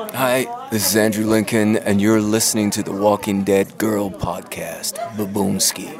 Hi, this is Andrew Lincoln, and you're listening to the Walking Dead Girl podcast, Baboomski.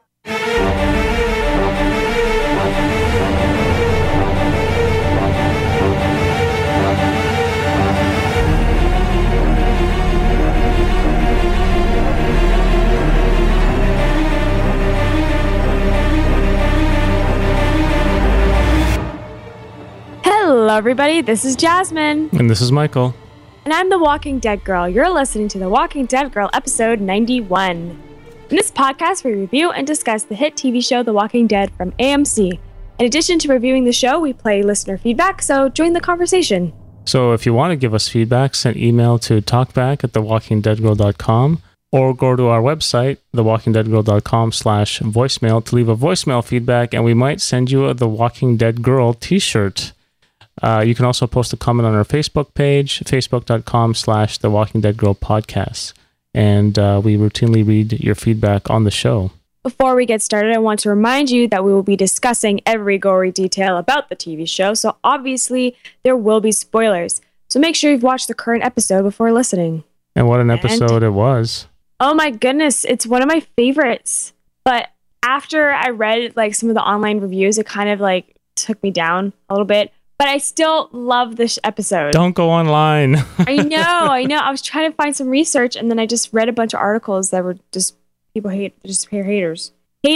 Hello, everybody. This is Jasmine. And this is Michael. And I'm the Walking Dead Girl. You're listening to the Walking Dead Girl episode 91. In this podcast, we review and discuss the hit TV show The Walking Dead from AMC. In addition to reviewing the show, we play listener feedback, so join the conversation. So if you want to give us feedback, send email to talkback@thewalkingdeadgirl.com or go to our website, thewalkingdeadgirl.com/voicemail to leave a voicemail feedback, and we might send you a The Walking Dead Girl t-shirt. You can also post a comment on our Facebook page, facebook.com/The Walking Dead Girl podcast. And we routinely read your feedback on the show. Before we get started, I want to remind you that we will be discussing every gory detail about the TV show, so obviously there will be spoilers. So make sure you've watched the current episode before listening. And what an episode it was. Oh my goodness, it's one of my favorites. But after I read like some of the online reviews, it kind of like took me down a little bit. But I still love this episode. Don't go online. I know. I was trying to find some research, and then I just read a bunch of articles that were just haters.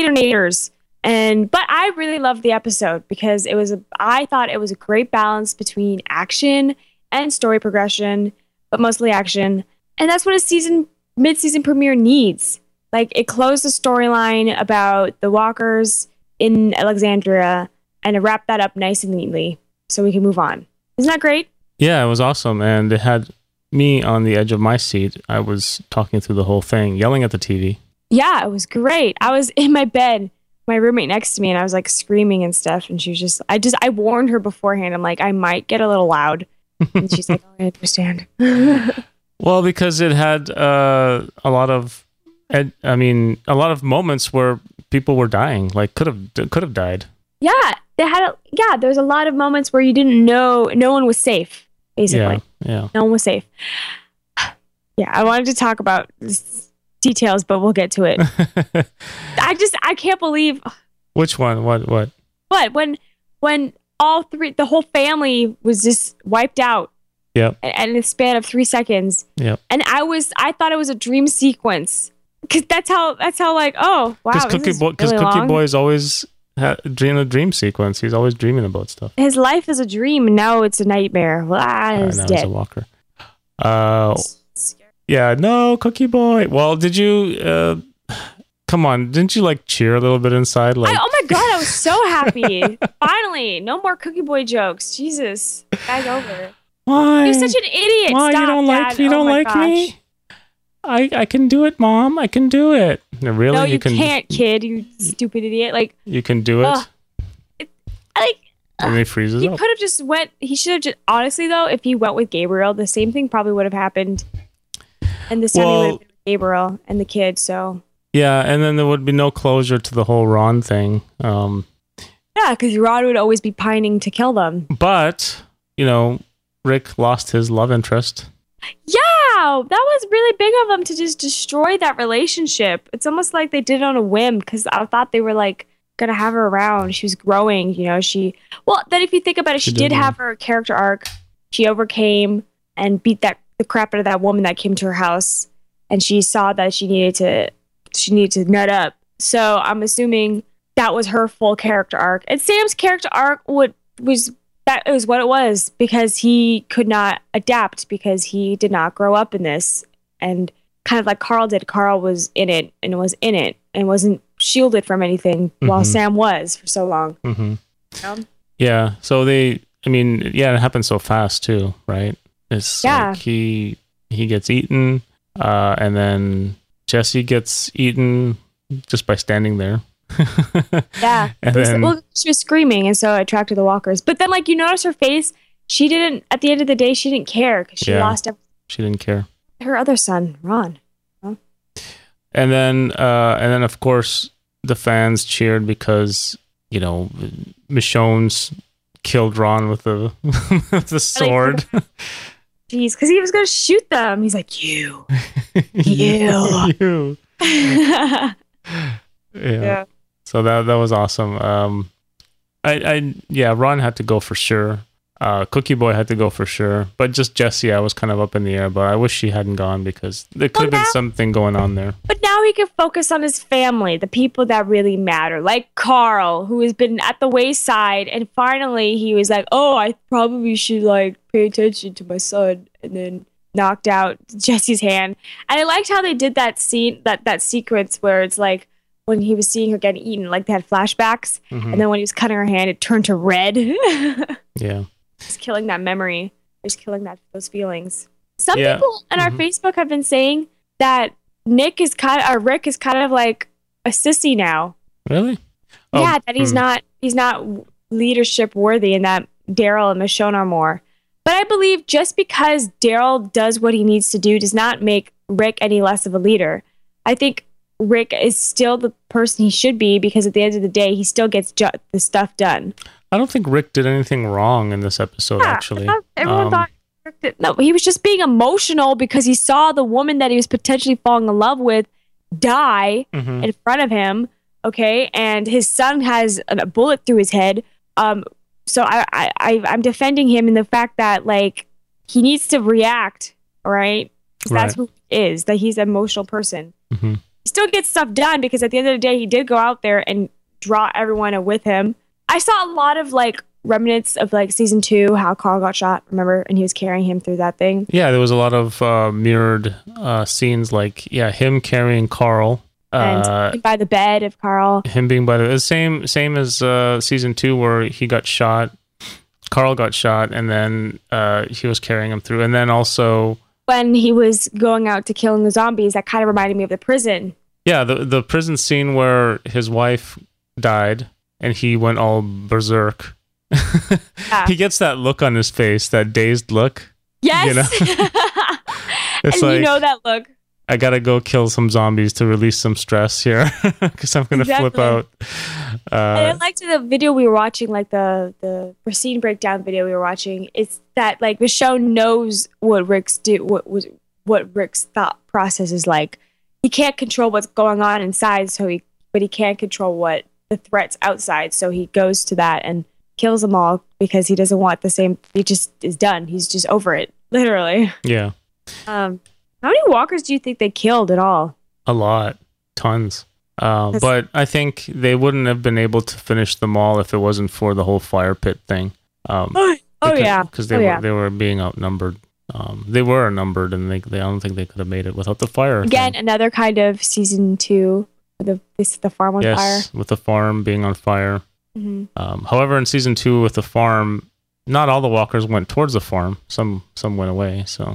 But I really loved the episode because I thought it was a great balance between action and story progression, but mostly action. And that's what a mid-season premiere needs. Like, it closed the storyline about the walkers in Alexandria, and it wrapped that up nice and neatly. So we can move on. Isn't that great? Yeah, it was awesome. And it had me on the edge of my seat. I was talking through the whole thing, yelling at the TV. Yeah, it was great. I was in my bed, my roommate next to me, and I was like screaming and stuff. And she was just, I warned her beforehand. I'm like, I might get a little loud. And she's like, oh, I understand. Well, because it had a lot of moments where people were dying, like could have died. Yeah, there was a lot of moments where you didn't know, no one was safe, basically. Yeah. No one was safe. Yeah, I wanted to talk about details, but we'll get to it. I can't believe. Which one? What? What? When all three, the whole family was just wiped out. Yep. In the span of 3 seconds. Yep. And I thought it was a dream sequence. Because that's how like, oh, wow. Because Cookie Boy is always in a dream sequence. He's always dreaming about stuff. His life is a dream, and now it's a nightmare. He's dead. He's a walker. Yeah, no, Cookie Boy. Well, did you... come on, didn't you like cheer a little bit inside? Like, oh my god, I was so happy. Finally, no more Cookie Boy jokes. Jesus, guy's over. Why? You're such an idiot. Why? Stop, You don't Dad. like me? You don't like me? I can do it, Mom. I can do it. No, really? No, you can't, kid. You stupid idiot. Like, you can do it. And he freezes up. He could have just went. He should have just. Honestly, though, if he went with Gabriel, the same thing probably would have happened. And this time he would have been with Gabriel and the kid. So. Yeah, and then there would be no closure to the whole Ron thing. Yeah, because Ron would always be pining to kill them. But Rick lost his love interest. Yeah, that was really big of them to just destroy that relationship. It's almost like they did it on a whim because I thought they were like gonna have her around. She was growing, then if you think about it, she did have her character arc. She overcame and beat the crap out of that woman that came to her house, and she saw that she needed to nut up. So I'm assuming that was her full character arc. And Sam's character arc was what it was because he could not adapt because he did not grow up in this. And kind of like Carl did. Carl was in it and wasn't shielded from anything while Sam was for so long. Mm-hmm. Yeah. So it happened so fast too, right? It's like he gets eaten and then Jesse gets eaten just by standing there. Yeah. She was screaming, and so it attracted the walkers. But then, you notice her face. She didn't. At the end of the day, she didn't care because she lost everything. She didn't care. Her other son, Ron. Huh? And then, of course, the fans cheered because Michonne's killed Ron with the sword. Jeez, because he was going to shoot them. He's like, you. You. Yeah. So that was awesome. Ron had to go for sure. Cookie Boy had to go for sure. But just Jessie, I was kind of up in the air. But I wish she hadn't gone because there could have been something going on there. But now he can focus on his family, the people that really matter. Like Carl, who has been at the wayside. And finally, he was like, oh, I probably should like pay attention to my son. And then knocked out Jessie's hand. And I liked how they did that scene, that sequence where it's like, when he was seeing her getting eaten, like they had flashbacks, and then when he was cutting her hand, it turned to red. Yeah, just killing that memory, just killing those feelings. Some people on our Facebook have been saying that Rick is kind of like a sissy now. Really? Yeah, that he's not leadership worthy, and that Daryl and Michonne are more. But I believe just because Daryl does what he needs to do does not make Rick any less of a leader. I think Rick is still the person he should be because at the end of the day, he still gets the stuff done. I don't think Rick did anything wrong in this episode, actually. Everyone thought Rick did. No, he was just being emotional because he saw the woman that he was potentially falling in love with die in front of him, okay? And his son has a bullet through his head. So I'm defending him in the fact that, like, he needs to react, all right? Because that's who he is, that he's an emotional person. Mm-hmm. He still gets stuff done because at the end of the day, he did go out there and draw everyone with him. I saw a lot of like remnants of like season 2, how Carl got shot, remember? And he was carrying him through that thing. Yeah, there was a lot of mirrored scenes, like him carrying Carl. And by the bed of Carl. Him being by the same as season 2 where he got shot. Carl got shot, and then he was carrying him through. And then also when he was going out to killing the zombies, that kind of reminded me of the prison. Yeah, the prison scene where his wife died and he went all berserk. Yeah. He gets that look on his face, that dazed look. Yes. You know? It's and like, you know that look. I gotta go kill some zombies to release some stress here because I'm gonna flip out. And I liked the video we were watching, like the scene breakdown video we were watching. It's that like Michonne knows what Rick's thought process is like. He can't control what's going on inside, but he can't control what the threats outside. So he goes to that and kills them all because he doesn't want the same. He just is done. He's just over it, literally. Yeah. How many walkers do you think they killed at all? A lot. Tons. But I think they wouldn't have been able to finish them all if it wasn't for the whole fire pit thing. Because they were being outnumbered. They were outnumbered, and I don't think they could have made it without the fire. Again, another kind of season 2, the farm on fire. Yes, with the farm being on fire. Mm-hmm. However, in season 2 with the farm, not all the walkers went towards the farm. Some went away. So.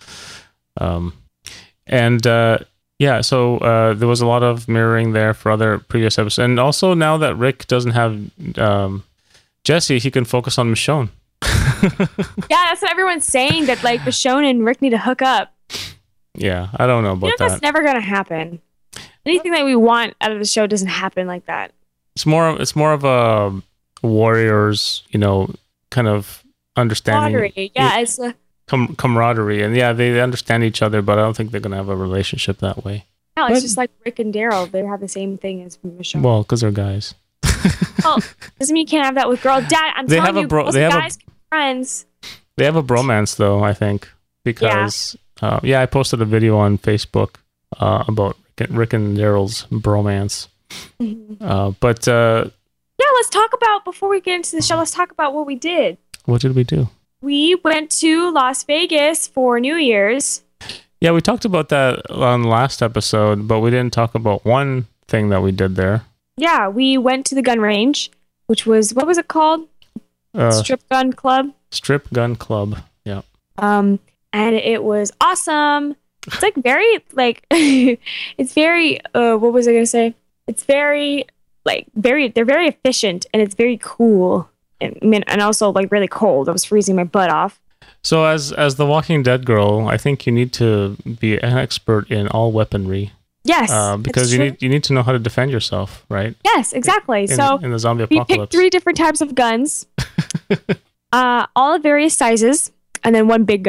So there was a lot of mirroring there for other previous episodes. And also now that Rick doesn't have Jessie, he can focus on Michonne. Yeah, that's what everyone's saying, that like Michonne and Rick need to hook up. Yeah, I don't know about that. That's never going to happen. Anything that we want out of the show doesn't happen like that. It's more of a warriors, kind of understanding. Camaraderie. Yeah, it's camaraderie, and yeah, they understand each other, but I don't think they're gonna have a relationship that way. No, it's just like Rick and Daryl. They have the same thing as Michonne. Well, because they're guys. Well, doesn't mean you can't have that with girls. Dad, I'm telling you, most guys can be friends. They have a bromance, though, I think, because I posted a video on Facebook about Rick and Daryl's bromance. Mm-hmm. Let's talk about, before we get into the show, let's talk about what we did. What did we do? We went to Las Vegas for New Year's. Yeah, we talked about that on the last episode, but we didn't talk about one thing that we did there. Yeah, we went to the gun range, which was, what was it called? Strip Gun Club. Strip Gun Club, yeah. And it was awesome. It's like very, like, it's very, what was I going to say? It's very, like, they're very efficient, and it's very cool. And also like really cold. I was freezing my butt off. So as the Walking Dead girl, I think you need to be an expert in all weaponry. Yes, because you need to know how to defend yourself, right? Yes, exactly. In the zombie apocalypse, we picked 3 different types of guns, all of various sizes, and then one big gun.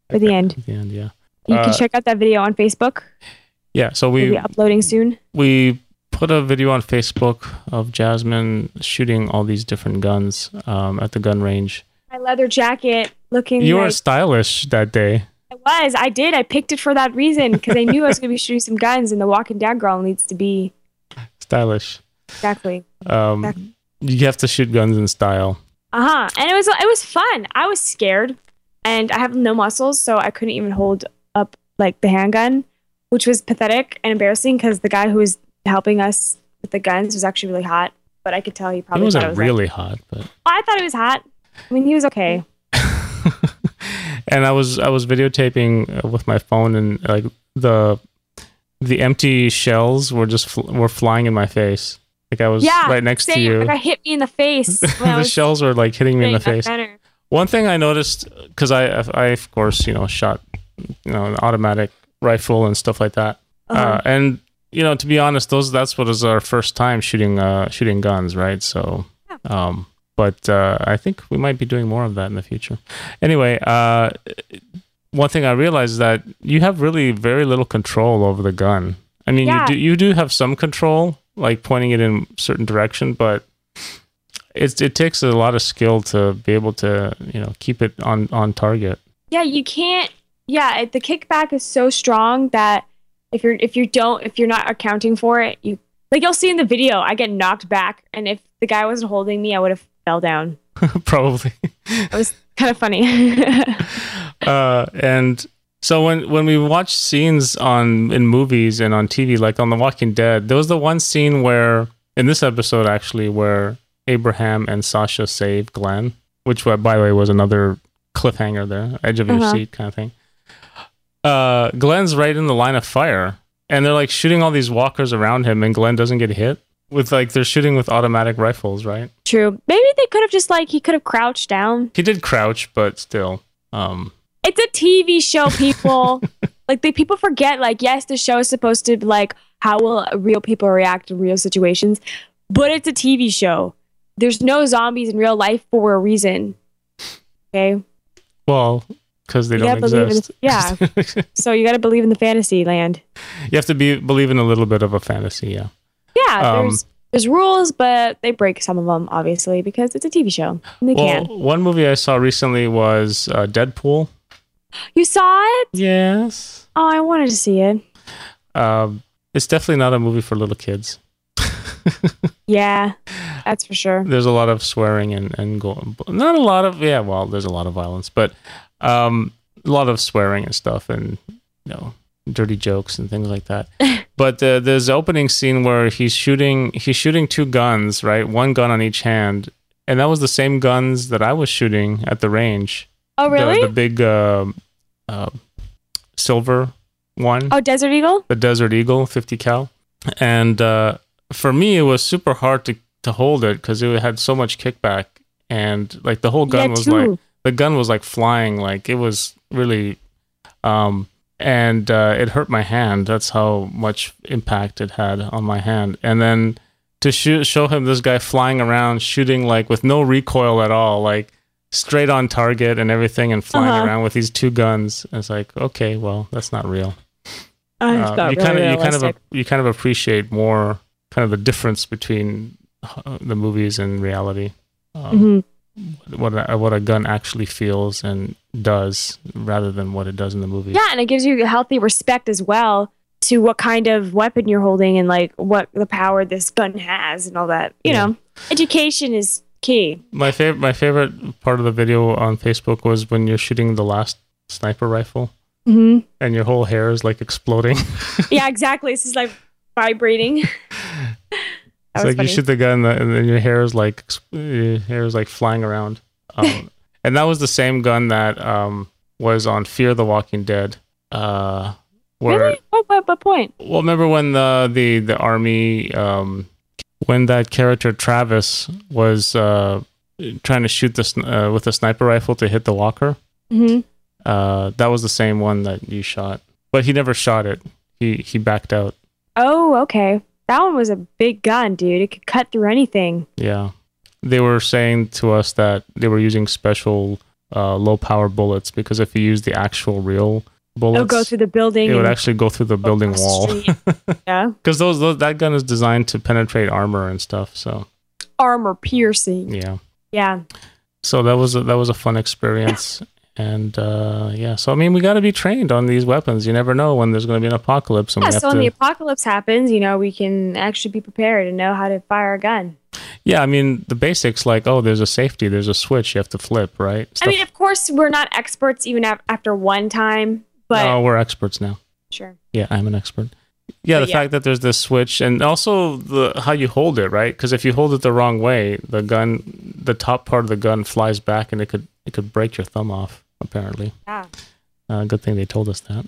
For the end. At the end, yeah. You can check out that video on Facebook. Yeah, so We'll be uploading soon. We put a video on Facebook of Jasmine shooting all these different guns at the gun range. My leather jacket looking You were stylish that day. I did. I picked it for that reason because I knew I was going to be shooting some guns and the Walking Dead girl needs to be stylish. Exactly. You have to shoot guns in style. And it was fun. I was scared and I have no muscles, so I couldn't even hold up like the handgun, which was pathetic and embarrassing because the guy who was helping us with the guns was actually really hot, but I could tell he probably wasn't thought it was really hot, but I thought it was hot. I mean, he was okay. And I was videotaping with my phone, and like the empty shells were were flying in my face. Like I was right next to you. Like I hit me in the face. The shells were like hitting me in the face. One thing I noticed, because I of course shot an automatic rifle and stuff like that, and to be honest, that's what was our first time shooting guns, right? So, but I think we might be doing more of that in the future. Anyway, one thing I realized is that you have really very little control over the gun. I mean, you do have some control, like pointing it in a certain direction, but it takes a lot of skill to be able to keep it on target. Yeah, you can't. Yeah, the kickback is so strong that if you're not accounting for it, you'll see in the video, I get knocked back, and if the guy wasn't holding me, I would have fell down. Probably. It was kind of funny. And so when we watch scenes in movies and on TV, like on The Walking Dead, there was the one scene where, in this episode actually, where Abraham and Sasha save Glenn, which by the way was another cliffhanger there, edge of your seat kind of thing. Glenn's right in the line of fire, and they're like shooting all these walkers around him, and Glenn doesn't get hit. They're shooting with automatic rifles, right? True. Maybe they could have he could have crouched down. He did crouch, but still. It's a TV show, people. People forget, yes, the show is supposed to be how will real people react in real situations, but it's a TV show. There's no zombies in real life for a reason. Okay? Well, because they don't exist. So you got to believe in the fantasy land. You have to believe in a little bit of a fantasy, yeah. Yeah, there's rules, but they break some of them, obviously, because it's a TV show. And they can. One movie I saw recently was Deadpool. You saw it? Yes. Oh, I wanted to see it. It's definitely not a movie for little kids. Yeah, that's for sure. There's a lot of swearing and not a lot of there's a lot of violence, but a lot of swearing and stuff, and dirty jokes and things like that. But there's the opening scene where he's shooting two guns, right? One gun on each hand, and that was the same guns that I was shooting at the range. Oh, really? The big silver one. Oh, Desert Eagle? The Desert Eagle 50 cal. And for me, it was super hard to hold it because it had so much kickback, and the whole gun was flying, it was really and it hurt my hand. That's how much impact it had on my hand. And then to show him this guy flying around shooting with no recoil at all, straight on target and everything, and flying around with these two guns. It's okay, well, that's not real. You kind of appreciate more kind of the difference between the movies and reality. What a gun actually feels and does, rather than what it does in the movie. Yeah, and it gives you a healthy respect as well to what kind of weapon you're holding and what the power this gun has and all that. You know, education is key. My favorite part of the video on Facebook was when you're shooting the last sniper rifle, and your whole hair is exploding. Yeah, exactly. This is vibrating. It's funny. You shoot the gun and then your hair is flying around. And that was the same gun that was on Fear the Walking Dead. Really? What point? Well, remember when the army, when that character Travis was trying to shoot with a sniper rifle to hit the walker? Mm-hmm. That was the same one that you shot, but he never shot it. He backed out. Oh, okay. That one was a big gun, dude. It could cut through anything. Yeah. They were saying to us that they were using special low power bullets, because if you use the actual real bullets, It'll go through the building. it would actually go through the building wall. Yeah. Because that gun is designed to penetrate armor and stuff. So Armor piercing. yeah. Yeah. So that was a fun experience. And so I mean, we got to be trained on these weapons. You never know when there's going to be an apocalypse. And Yeah, we have so when the apocalypse happens, we can actually be prepared and know how to fire a gun. Yeah, I mean, the basics like, there's a safety, there's a switch you have to flip, right? I mean, of course, we're not experts even after one time, but... No, we're experts now. Sure. Yeah, I'm an expert. Yeah, the fact that there's this switch, and also how you hold it, right? Because if you hold it the wrong way, the top part of the gun flies back, and it could break your thumb off, apparently. Yeah. Good thing they told us that.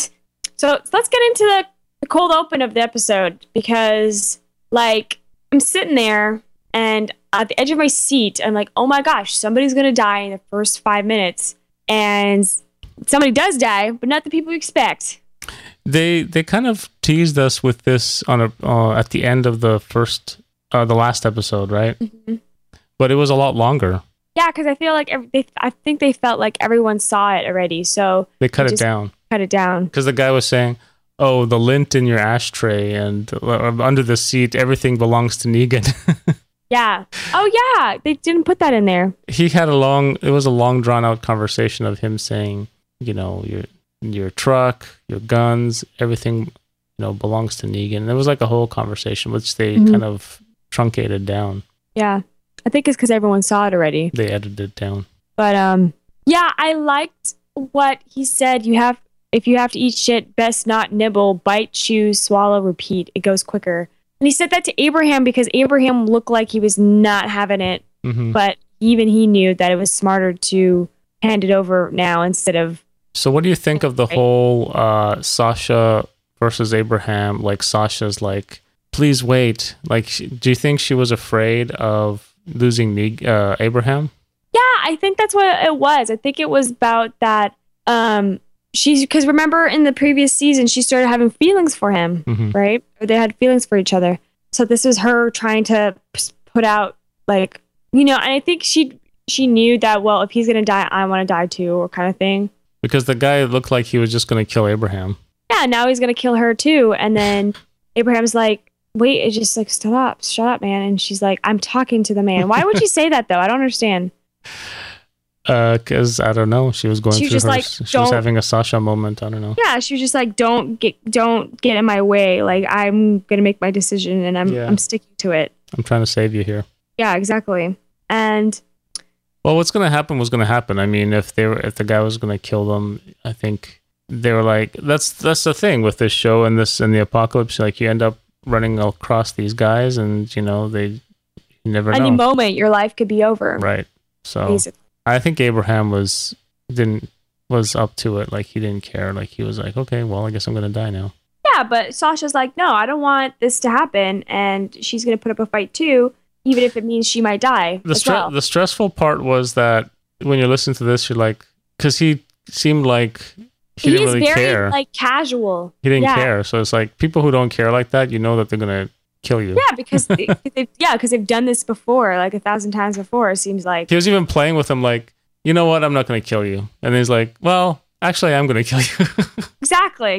So let's get into the cold open of the episode, because, I'm sitting there, and at the edge of my seat, I'm like, oh my gosh, somebody's going to die in the first 5 minutes. And somebody does die, but not the people you expect. They kind of teased us with this at the end of the last episode, right? Mm-hmm. But it was a lot longer. Yeah, because I feel like I think they felt like everyone saw it already, so they cut it down. Cut it down because the guy was saying, "Oh, the lint in your ashtray and under the seat, everything belongs to Negan." Yeah. Oh, yeah. They didn't put that in there. He had it was a long drawn out conversation of him saying, your truck, your guns, everything, belongs to Negan. And it was like a whole conversation, which they kind of truncated down. Yeah. I think it's because everyone saw it already. They edited it down. But, yeah, I liked what he said. If you have to eat shit, best not nibble, bite, chew, swallow, repeat. It goes quicker. And he said that to Abraham because Abraham looked like he was not having it. Mm-hmm. But even he knew that it was smarter to hand it over now instead of... So what do you think of the whole Sasha versus Abraham? Like, Sasha's like, please wait. Like, do you think she was afraid of losing Abraham? Yeah, I think that's what it was. I think it was about that... because remember in the previous season, she started having feelings for him, mm-hmm. right? Or they had feelings for each other. So this was her trying to put out, and I think she knew that, well, if he's going to die, I want to die too, or kind of thing. Because the guy looked like he was just going to kill Abraham. Yeah, now he's going to kill her too. And then Abraham's like, wait, it's just like, shut up, man. And she's like, I'm talking to the man. Why would you say that though? I don't understand. Because I don't know, she was going through she was having a Sasha moment. I don't know. Yeah, she was just like, don't get in my way. Like, I'm gonna make my decision, and I'm sticking to it. I'm trying to save you here. Yeah, exactly. And well, what's gonna happen was gonna happen. I mean, if the guy was gonna kill them, I think they were like, that's the thing with this show and the apocalypse. Like, you end up running across these guys, and you never know. Any moment, your life could be over. Right. So. Basically. I think Abraham was up to it. Like, he didn't care. Like, he was like, okay, well, I guess I'm gonna die now. Yeah, but Sasha's like, no, I don't want this to happen, and she's gonna put up a fight too, even if it means she might die. The stressful part was that when you listen to this, you're like, because he seemed like he didn't really care. Like, casual. He didn't care. So it's like, people who don't care like that, that they're gonna kill you. Yeah, because they've done this before, like 1,000 times before. It seems like he was even playing with him, like, you know what? I'm not going to kill you. And then he's like, well, actually, I'm going to kill you. Exactly.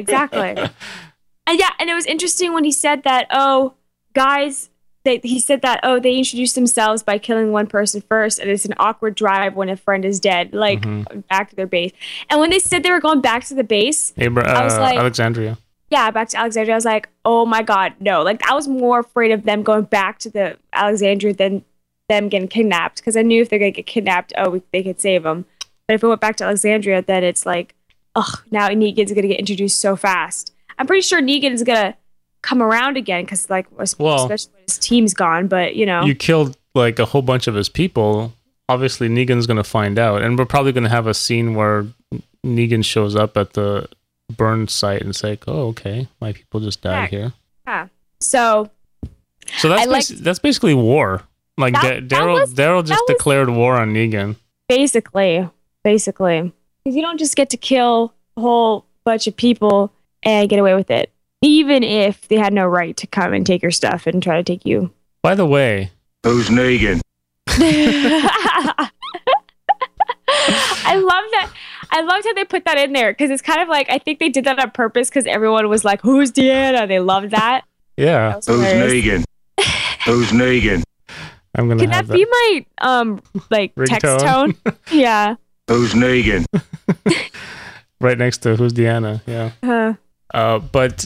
And yeah, and it was interesting when he said that. Oh, guys, they introduced themselves by killing one person first, and it's an awkward drive when a friend is dead, like back to their base. And when they said they were going back to the base, I was like, Alexandria. Yeah, back to Alexandria. I was like, oh my God, no. Like, I was more afraid of them going back to the Alexandria than them getting kidnapped. Because I knew if they're going to get kidnapped, they could save them. But if it went back to Alexandria, then it's like, now Negan's going to get introduced so fast. I'm pretty sure Negan is going to come around again. Because, especially when his team's gone. But, You killed, a whole bunch of his people. Obviously, Negan's going to find out. And we're probably going to have a scene where Negan shows up at the burn site and say, oh, okay, my people just died here. Yeah. So that's basically war. Like, Daryl just declared war on Negan. Basically. Because you don't just get to kill a whole bunch of people and get away with it, even if they had no right to come and take your stuff and try to take you. By the way, who's Negan? I love that. I loved how they put that in there because it's kind of like I think they did that on purpose because everyone was like, "Who's Deanna?" They loved that. Yeah. That Who's Negan? Who's Negan? I'm gonna. Can that be my like text tone? Yeah. Who's Negan? Right next to who's Deanna? Yeah. But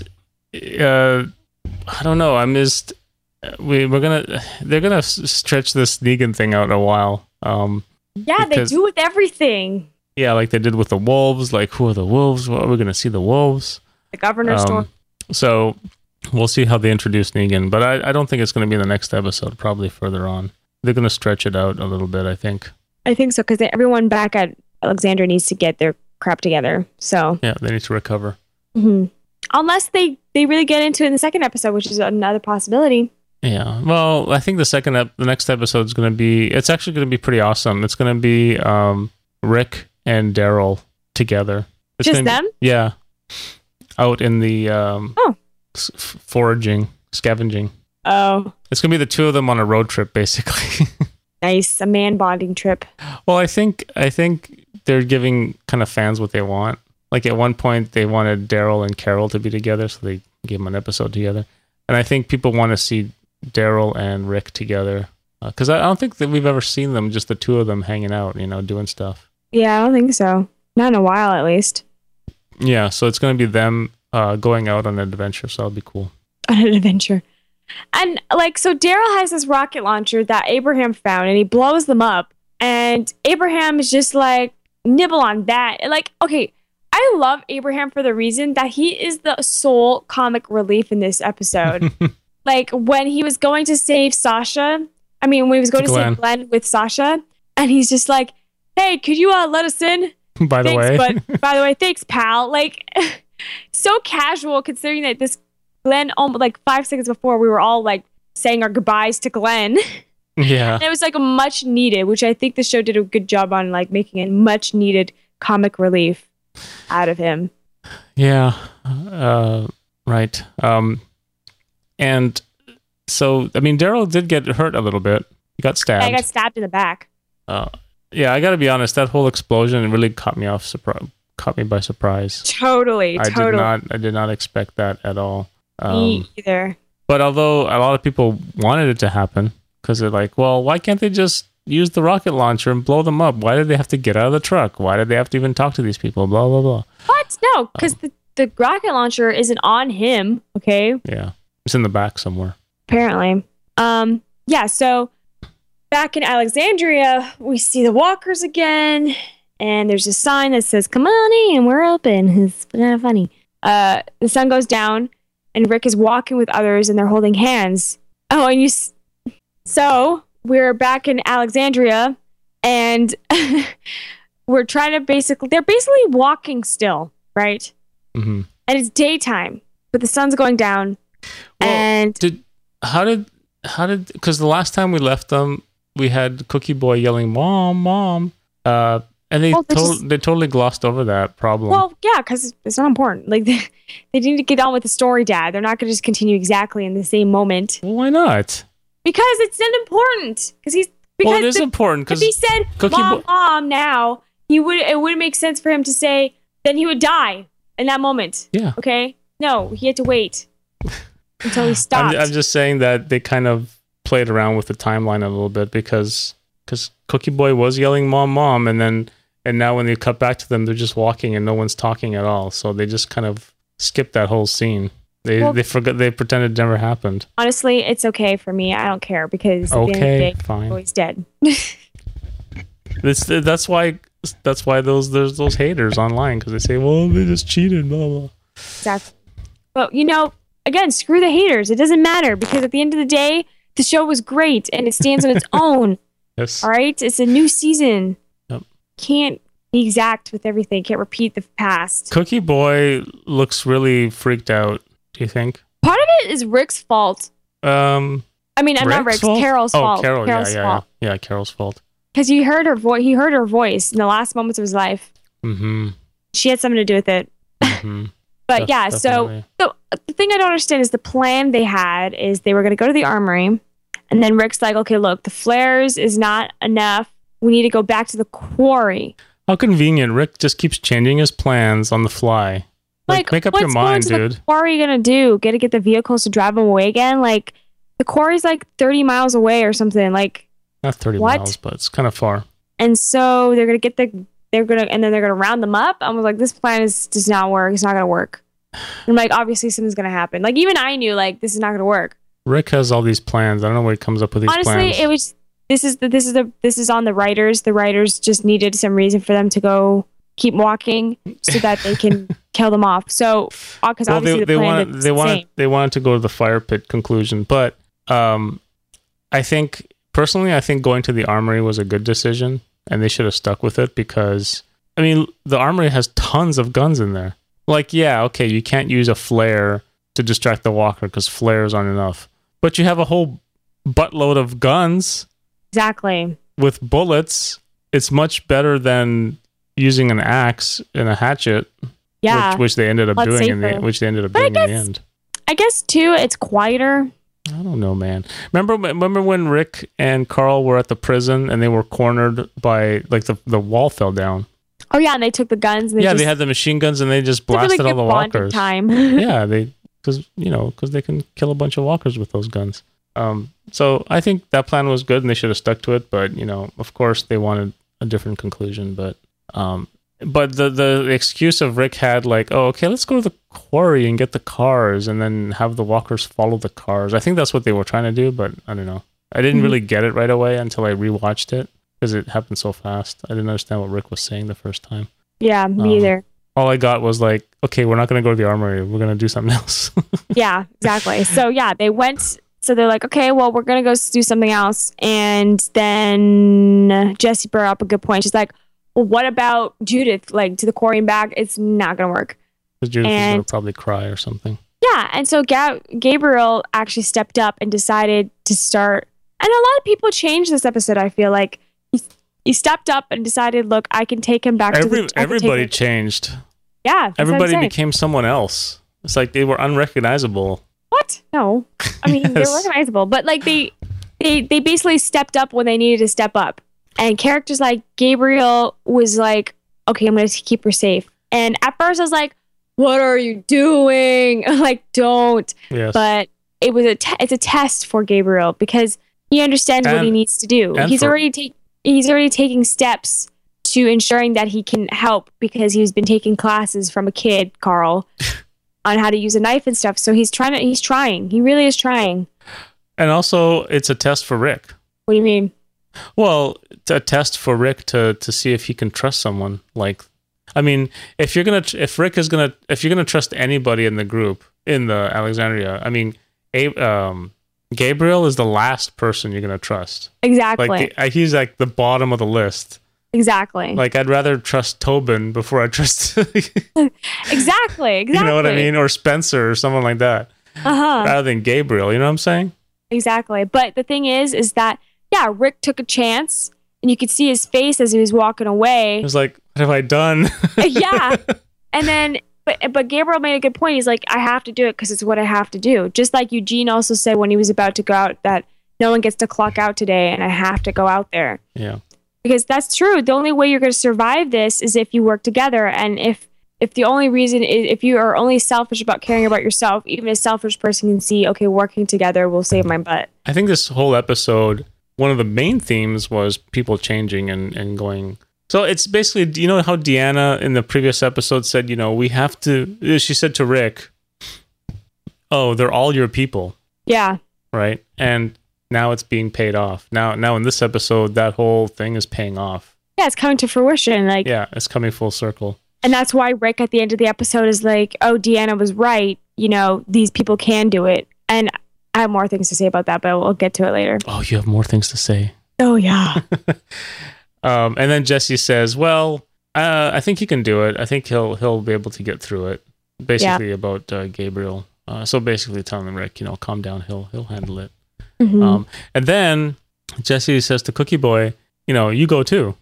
I don't know. I missed. They're gonna stretch this Negan thing out a while. Yeah, they do with everything. Yeah, like they did with the wolves. Like, who are the wolves? Well, we're gonna see the wolves. The governor's store. So we'll see how they introduce Negan, but I don't think it's gonna be in the next episode. Probably further on. They're gonna stretch it out a little bit, I think. I think so because everyone back at Alexandria needs to get their crap together. So yeah, they need to recover. Mm-hmm. Unless they really get into it in the second episode, which is another possibility. Yeah, well, I think the next episode is going to be. It's actually going to be pretty awesome. It's going to be Rick and Daryl together. It's Just them? Yeah, out in the foraging, scavenging. Oh, it's going to be the two of them on a road trip, basically. Nice, a man bonding trip. Well, I think they're giving kind of fans what they want. Like at one point, they wanted Daryl and Carol to be together, so they gave them an episode together. And I think people want to see Daryl and Rick together because I don't think that we've ever seen them, just the two of them hanging out, doing stuff. Yeah, I don't think so. Not in a while, at least. Yeah, so it's going to be them going out on an adventure, so that'll be cool. On an adventure. And so Daryl has this rocket launcher that Abraham found, and he blows them up. And Abraham is just like, nibble on that. Okay, I love Abraham for the reason that he is the sole comic relief in this episode. When he was going to save Sasha, when he was going to save Glenn with Sasha, and he's just like, hey, could you let us in? By the way, thanks, pal. So casual considering that this Glenn, 5 seconds before, we were all saying our goodbyes to Glenn. Yeah. And it was a much needed, which I think the show did a good job on making a much needed comic relief out of him. Yeah. Right. And so, Daryl did get hurt a little bit. He got stabbed. Yeah, I got stabbed in the back. Yeah, I got to be honest. That whole explosion really caught me by surprise. Totally. I did not expect that at all. Me either. But although a lot of people wanted it to happen, because they're like, well, why can't they just use the rocket launcher and blow them up? Why did they have to get out of the truck? Why did they have to even talk to these people? Blah, blah, blah. What? No, because the rocket launcher isn't on him, okay? Yeah. It's in the back somewhere. Apparently. Yeah, so back in Alexandria, we see the walkers again, and there's a sign that says, come on in, we're open. It's kind of funny. The sun goes down, and Rick is walking with others, and they're holding hands. Oh, and so we're back in Alexandria, and we're trying to they're basically walking still, right? Mm-hmm. And it's daytime, but the sun's going down. Well, and how did because the last time we left them, we had Cookie Boy yelling, "Mom, Mom," and they totally glossed over that problem. Well, yeah, because it's not important. They need to get on with the story, Dad. They're not going to just continue exactly in the same moment. Well, why not? Because it's not important. Because it is important. If he said Mom now, it would make sense for him to say, then he would die in that moment. Yeah. Okay. No, he had to wait until he stopped. I'm just saying that they kind of played around with the timeline a little bit because Cookie Boy was yelling "Mom, Mom," and now when they cut back to them, they're just walking and no one's talking at all. So they just kind of skipped that whole scene. They forgot. They pretended it never happened. Honestly, it's okay for me. I don't care because at the end of the day, fine. Boy's dead. That's why there's those haters online because they say, well, they just cheated, blah blah. Exactly. But again, screw the haters. It doesn't matter because at the end of the day, the show was great and it stands on its own. Yes. All right. It's a new season. Yep. Can't be exact with everything. Can't repeat the past. Cookie Boy looks really freaked out. Do you think? Part of it is Rick's fault. Not Rick's. Carol's fault. Carol. Carol's fault. Yeah, Carol's fault. Because he heard her voice. He heard her voice in the last moments of his life. Mm-hmm. She had something to do with it. Mm-hmm. But definitely. So the thing I don't understand is the plan they had is they were going to go to the armory, and then Rick's like, okay, look, the flares is not enough. We need to go back to the quarry. How convenient. Rick just keeps changing his plans on the fly. Like make up your mind, dude. What are you going to do? Get the vehicles to drive them away again? Like, the quarry's like 30 miles away or something. Like, not 30 miles, but it's kind of far. And so they're going to and then they're going to round them up. I was like, this plan does not work. It's not going to work. And I'm like, obviously something's going to happen. Like, even I knew, like, this is not going to work. Rick has all these plans. I don't know where he comes up with these plans. Honestly, this is on the writers. The writers just needed some reason for them to go keep walking so that they can kill them off. So, because obviously they wanted to go to the fire pit conclusion, but I think going to the armory was a good decision, and they should have stuck with it because, I mean, the armory has tons of guns in there. Like, yeah, okay, you can't use a flare to distract the walker because flares aren't enough, but you have a whole buttload of guns. Exactly. With bullets. It's much better than using an axe and a hatchet. Yeah. Which they ended up doing in the end. I guess too, it's quieter. I don't know, man. Remember when Rick and Carl were at the prison and they were cornered by, like, the wall fell down? Oh yeah, and they took the guns. And they had the machine guns and they just blasted all the walkers. Time. Yeah, because they can kill a bunch of walkers with those guns. So I think that plan was good and they should have stuck to it. But of course they wanted a different conclusion. But the excuse of Rick had, like, oh, okay, let's go to the quarry and get the cars and then have the walkers follow the cars. I think that's what they were trying to do, but I don't know. I didn't really get it right away until I rewatched it because it happened so fast. I didn't understand what Rick was saying the first time. Yeah, me either. All I got was like, okay, we're not going to go to the armory. We're going to do something else. Yeah, exactly. So yeah, they went. So they're like, okay, well, we're going to go do something else. And then Jessie brought up a good point. She's like, well, what about Judith? Like, to the quarry and back, it's not going to work. Because Judith is going to probably cry or something. Yeah, and so Gabriel actually stepped up and decided to start. And a lot of people changed this episode, I feel like. He stepped up and decided, look, I can take him back to the... Everybody changed. Yeah. Everybody became someone else. It's like they were unrecognizable. What? No. I mean, yes. They were recognizable. But, like, they basically stepped up when they needed to step up. And characters like Gabriel was like, okay, I'm going to keep her safe. And at first I was like, what are you doing? Like, don't. Yes. But it's a test for Gabriel because he understands what he needs to do. He's already taking steps to ensuring that he can help because he's been taking classes from a kid, Carl, on how to use a knife and stuff. So he's trying. He really is trying. And also, it's a test for Rick. What do you mean? Well, it's a test for Rick to see if he can trust someone. Like, I mean, if you're gonna trust anybody in the group in the Alexandria, I mean, Gabriel is the last person you're gonna trust. Exactly. Like he's like the bottom of the list. Exactly. Like, I'd rather trust Tobin before I trust. Exactly. You know what I mean? Or Spencer or someone like that. Rather than Gabriel. You know what I'm saying? Exactly. But the thing is that, yeah, Rick took a chance and you could see his face as he was walking away. It was like, what have I done? Yeah. And then, but Gabriel made a good point. He's like, I have to do it because it's what I have to do. Just like Eugene also said when he was about to go out that no one gets to clock out today and I have to go out there. Yeah. Because that's true. The only way you're going to survive this is if you work together. And if the only reason is if you are only selfish about caring about yourself, even a selfish person can see, okay, working together will save my butt. I think this whole episode, one of the main themes was people changing and going. So it's basically, you know how Deanna in the previous episode said, we have to, she said to Rick, oh, they're all your people. Yeah. Right. And now it's being paid off. Now in this episode, that whole thing is paying off. Yeah, it's coming to fruition. Like, yeah, it's coming full circle. And that's why Rick at the end of the episode is like, oh, Deanna was right. These people can do it. And I have more things to say about that, but we'll get to it later. Oh, you have more things to say. Oh, yeah. And then Jessie says, well, I think he can do it. I think he'll be able to get through it. Basically about Gabriel. So basically telling Rick, calm down. He'll handle it. Mm-hmm. And then Jessie says to Cookie Boy, you go too.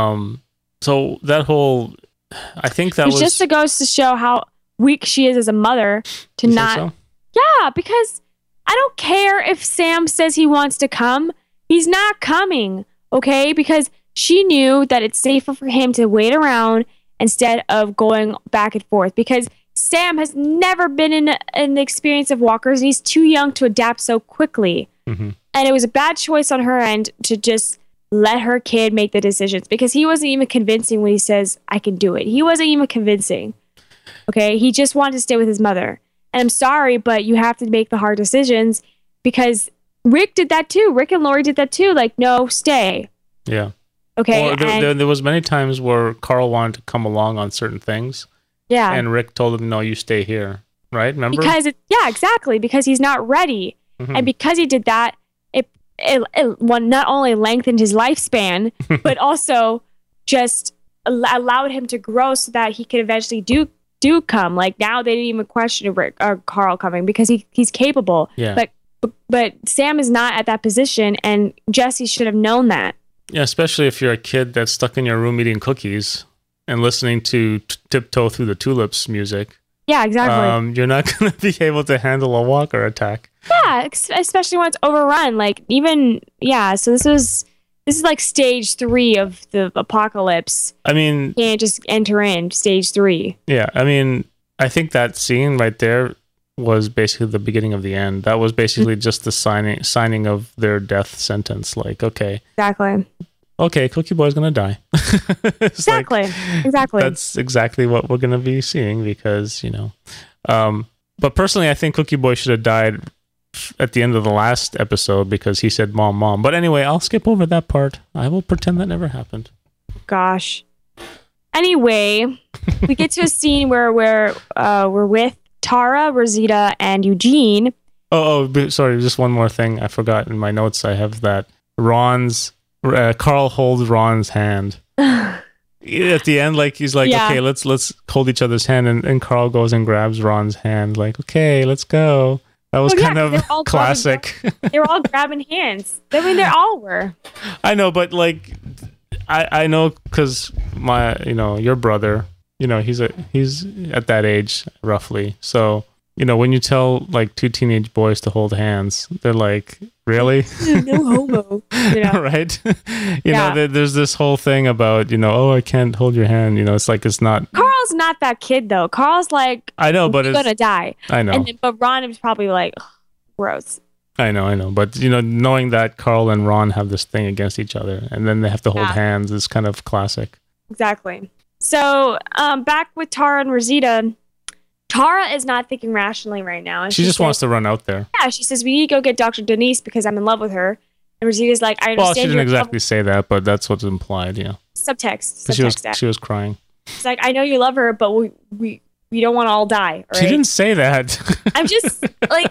So that whole, I think that was just goes to show how weak she is as a mother to not. So? Yeah, because I don't care if Sam says he wants to come. He's not coming. Okay, because she knew that it's safer for him to wait around instead of going back and forth, because Sam has never been in the experience of walkers, and he's too young to adapt so quickly. Mm-hmm. And it was a bad choice on her end to just let her kid make the decisions, because he wasn't even convincing when he says, I can do it. He wasn't even convincing. Okay. He just wanted to stay with his mother. And I'm sorry, but you have to make the hard decisions, because Rick did that too. Rick and Lori did that too. Like, no, stay. Yeah. Okay. Or there was many times where Carl wanted to come along on certain things. Yeah. And Rick told him, no, you stay here. Right? Remember? Yeah, exactly. Because he's not ready. Mm-hmm. And because he did that, it not only lengthened his lifespan, but also just allowed him to grow so that he could eventually do come. Like, now they didn't even question Rick or Carl coming, because he's capable. Yeah. But Sam is not at that position, and Jesse should have known that. Yeah, especially if you're a kid that's stuck in your room eating cookies and listening to Tiptoe Through the Tulips music. Yeah, exactly. You're not going to be able to handle a walker attack. Yeah, especially when it's overrun. Like, even, yeah, so this is like stage 3 of the apocalypse. I mean, you can't just enter in stage 3. Yeah, I mean, I think that scene right there was basically the beginning of the end. That was basically just the signing of their death sentence. Like, okay. Exactly. Okay, Cookie Boy's going to die. Exactly. That's exactly what we're going to be seeing, because, but personally, I think Cookie Boy should have died at the end of the last episode, because he said, Mom, Mom. But anyway, I'll skip over that part. I will pretend that never happened. Gosh. Anyway, we get to a scene where we're with Tara, Rosita, and Eugene. Sorry, just one more thing. I forgot in my notes. I have that Carl holds Ron's hand at the end. Like, he's like, okay, let's hold each other's hand, and Carl goes and grabs Ron's hand. Like, okay, let's go. That was kind of classic. They were all grabbing hands. I mean, they all were. I know, but like, I know, because your brother, he's at that age roughly. So, when you tell like 2 teenage boys to hold hands, they're like, really? No homo. Right? There's this whole thing about, oh, I can't hold your hand. It's like, it's not. Carl's not that kid though. Carl's like, I know, but it's gonna die. I know. But Ron is probably like, gross. I know. But, knowing that Carl and Ron have this thing against each other, and then they have to hold hands, is kind of classic. Exactly. So, back with Tara and Rosita. Tara is not thinking rationally right now. And she just wants to run out there. Yeah, she says, we need to go get Dr. Denise because I'm in love with her. And Rosita's like, I understand. Well, she didn't exactly say that, but that's what's implied, yeah. Subtext. She was crying. She's like, I know you love her, but we don't want to all die. Right? She didn't say that. I'm just like...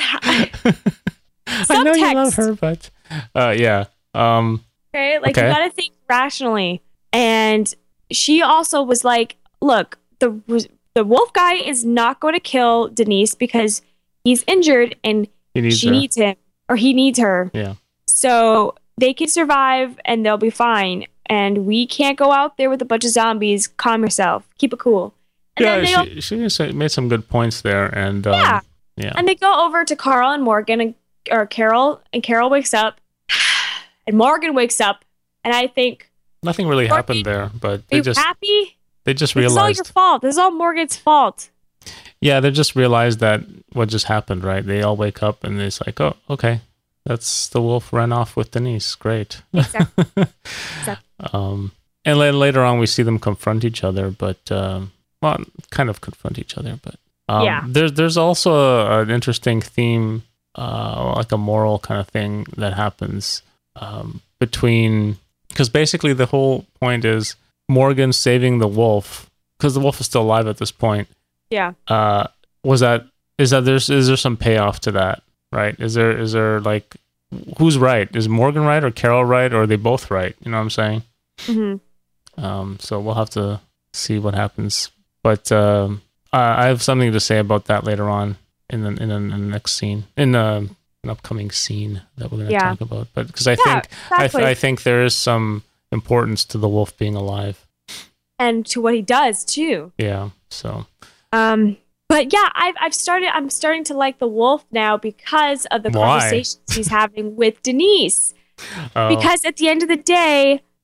I know you love her, but... yeah. Okay, like, you gotta think rationally. And she also was like, look, the wolf guy is not going to kill Denise because he's injured and she needs him, or he needs her. Yeah. So they can survive and they'll be fine. And we can't go out there with a bunch of zombies. Calm yourself. Keep it cool. And she made some good points there. And yeah. And they go over to Carl and Morgan or Carol, and Carol wakes up and Morgan wakes up. And I think nothing really happened there, but they just happy. They just realized... This is all your fault. This is all Morgan's fault. Yeah, they just realized that what just happened, right? They all wake up and it's like, oh, okay. That's the wolf ran off with Denise. Great. Exactly. And then later on, we see them confront each other, but... kind of confront each other, but... There's also an interesting theme, like a moral kind of thing that happens between... Because basically the whole point is... Morgan saving the wolf, because the wolf is still alive at this point. Yeah. Is there some payoff to that, right? Is there like, who's right? Is Morgan right or Carol right, or are they both right? You know what I'm saying? Mm-hmm. So we'll have to see what happens. But I have something to say about that later on in the next scene, in an upcoming scene that we're going to talk about. But because I think there is some importance to the wolf being alive, and to what he does too. Yeah. So. But yeah, I'm starting to like the wolf now because of the conversations he's having with Denise. Because at the end of the day,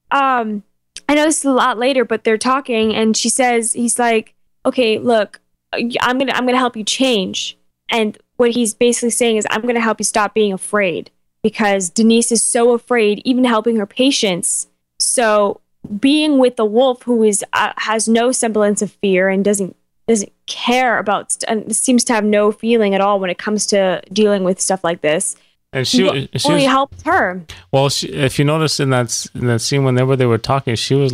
I know this is a lot later, but they're talking, and she says, he's like, okay, look, I'm gonna help you change. And what he's basically saying is, I'm gonna help you stop being afraid, because Denise is so afraid, even helping her patients. So being with the wolf, who is has no semblance of fear and doesn't care about and seems to have no feeling at all when it comes to dealing with stuff like this. And she only helped her. Well, if you notice in that scene whenever they were talking, she was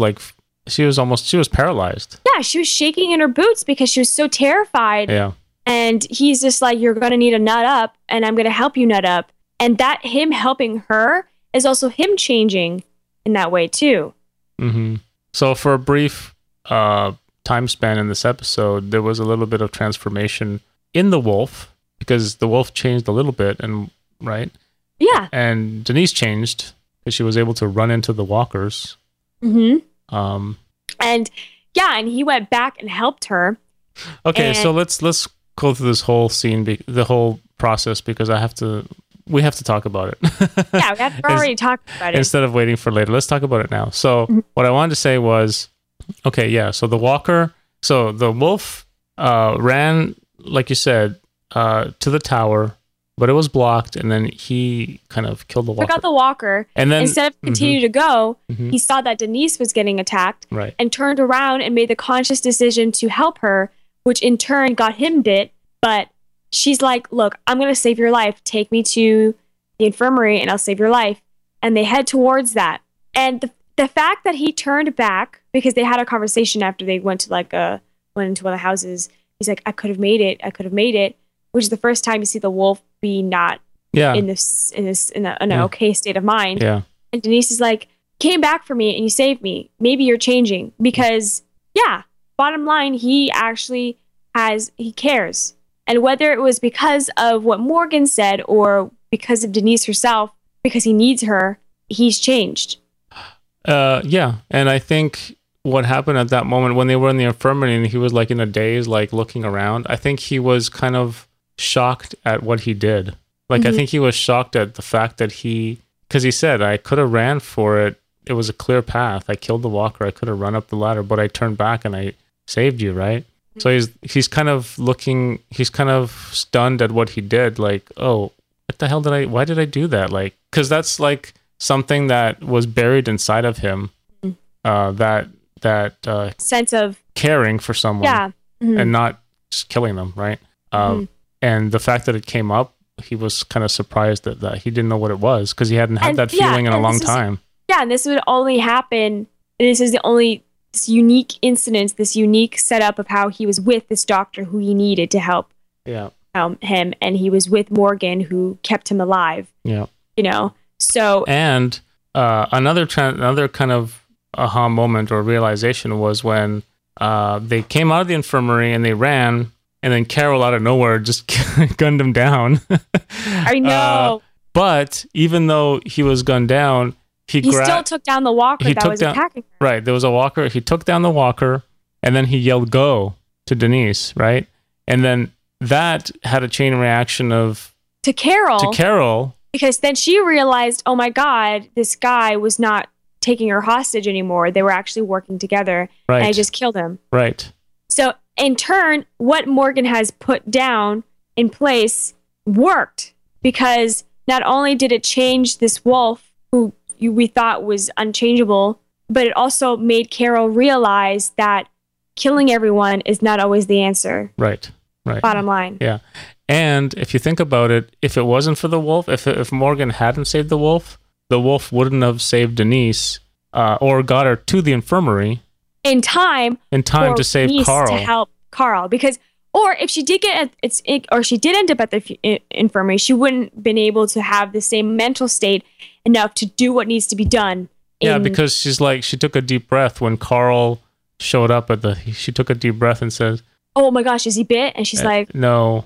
paralyzed. Yeah, she was shaking in her boots because she was so terrified. Yeah. And he's just like, you're going to need a nut up, and I'm going to help you nut up. And that him helping her is also him changing in that way too. Mm-hmm. So for a brief time span in this episode, there was a little bit of transformation in the wolf, because the wolf changed a little bit, and right? Yeah. And Denise changed because she was able to run into the walkers. Mm-hmm. And he went back and helped her. Okay, so let's go through this whole scene, the whole process, because we have to talk about it. Yeah, we have already talked about it. Instead of waiting for later, let's talk about it now. So what I wanted to say was, okay, yeah, so the wolf ran, like you said, to the tower, but it was blocked, and then he kind of killed the walker. Took out the walker, and then instead of continue to go, he saw that Denise was getting attacked, right, and turned around and made the conscious decision to help her, which in turn got him bit. But she's like, look, I'm going to save your life. Take me to the infirmary and I'll save your life. And they head towards that. And the fact that he turned back, because they had a conversation after they went into one of the houses. He's like, I could have made it, which is the first time you see the wolf be not in an okay state of mind. Yeah. And Denise is like, came back for me and you saved me. Maybe you're changing, because bottom line, he cares. And whether it was because of what Morgan said or because of Denise herself, because he needs her, he's changed. Yeah. And I think what happened at that moment when they were in the infirmary and he was like in a daze, like looking around, I think he was kind of shocked at what he did. Like, I think he was shocked at the fact that because he said, I could have ran for it. It was a clear path. I killed the walker. I could have run up the ladder, but I turned back and I saved you, right? So he's kind of stunned at what he did. Like, oh, what the hell why did I do that? Like, because that's like something that was buried inside of him. That sense of caring for someone, and not just killing them, right? And the fact that it came up, he was kind of surprised that he didn't know what it was, because he hadn't had that feeling in a long time. Yeah, and this would only happen. This is this unique incident, this unique setup of how he was with this doctor who he needed to help him, and he was with Morgan, who kept him alive. Yeah, So and another kind of aha moment or realization was when they came out of the infirmary and they ran, and then Carol out of nowhere just gunned him down. I know. But even though he was gunned down, he still took down the walker that was attacking her. Right, there was a walker. He took down the walker, and then he yelled "Go" to Denise, right? And then that had a chain reaction to Carol. Because then she realized, oh my God, this guy was not taking her hostage anymore. They were actually working together. Right. And I just killed him. Right. So in turn, what Morgan has put down in place worked, because not only did it change this wolf who we thought was unchangeable, but it also made Carol realize that killing everyone is not always the answer. Right. Bottom line. Yeah. And if you think about it, if it wasn't for the wolf, if Morgan hadn't saved the wolf wouldn't have saved Denise or got her to the infirmary in time to save Denise Carl. To help Carl, because or if she did she did end up at the infirmary, she wouldn't been able to have the same mental state enough to do what needs to be done. Because she took a deep breath when Carl showed up she took a deep breath and said, oh my gosh, is he bit? And she's like, no.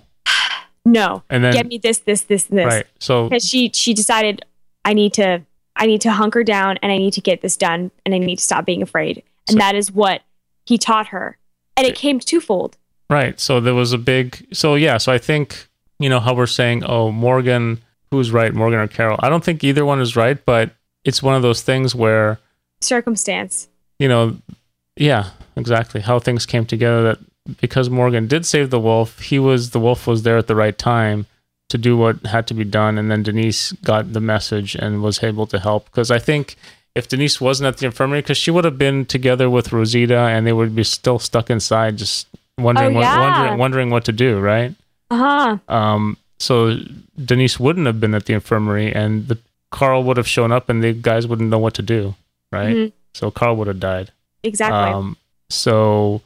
And then get me this, and this. Right. So because she decided I need to hunker down and I need to get this done and I need to stop being afraid. And that is what he taught her. And it came twofold. Right. So there was so I think, how we're saying, oh, Morgan, who's right, Morgan or Carol? I don't think either one is right, but it's one of those things where circumstance. Yeah, exactly. How things came together, that because Morgan did save the wolf, the wolf was there at the right time to do what had to be done, and then Denise got the message and was able to help. Because I think if Denise wasn't at the infirmary, because she would have been together with Rosita, and they would be still stuck inside, just wondering what to do, right? So Denise wouldn't have been at the infirmary, and Carl would have shown up, and the guys wouldn't know what to do, right? Mm-hmm. So Carl would have died. Exactly. So,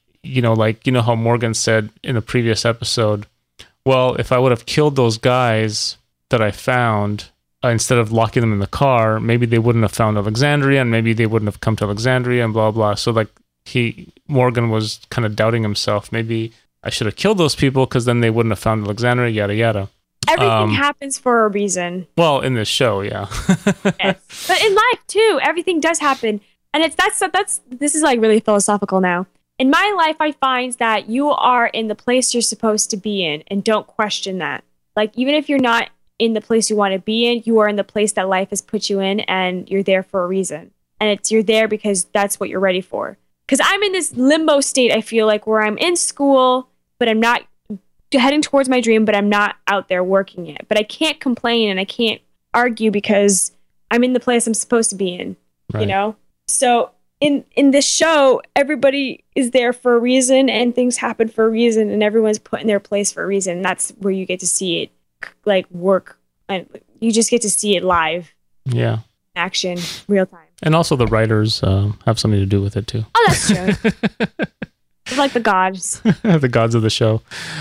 how Morgan said in a previous episode, well, if I would have killed those guys that I found, instead of locking them in the car, maybe they wouldn't have found Alexandria, and maybe they wouldn't have come to Alexandria, and blah, blah. So, Morgan was kind of doubting himself. Maybe I should have killed those people, because then they wouldn't have found Alexandria, yada, yada. Everything happens for a reason. Well, in this show, yeah. Yes. But in life, too, everything does happen. And this is like really philosophical now. In my life, I find that you are in the place you're supposed to be in, and don't question that. Like, even if you're not in the place you want to be in, you are in the place that life has put you in, and you're there for a reason. And you're there because that's what you're ready for. Because I'm in this limbo state, I feel like, where I'm in school, but I'm not heading towards my dream, but I'm not out there working it. But I can't complain and I can't argue because I'm in the place I'm supposed to be in, right. So in this show, everybody is there for a reason, and things happen for a reason, and everyone's put in their place for a reason. And that's where you get to see it work, and you just get to see it live. Yeah. Action, real time. And also the writers have something to do with it too. Oh, that's true. It's like the gods. The gods of the show.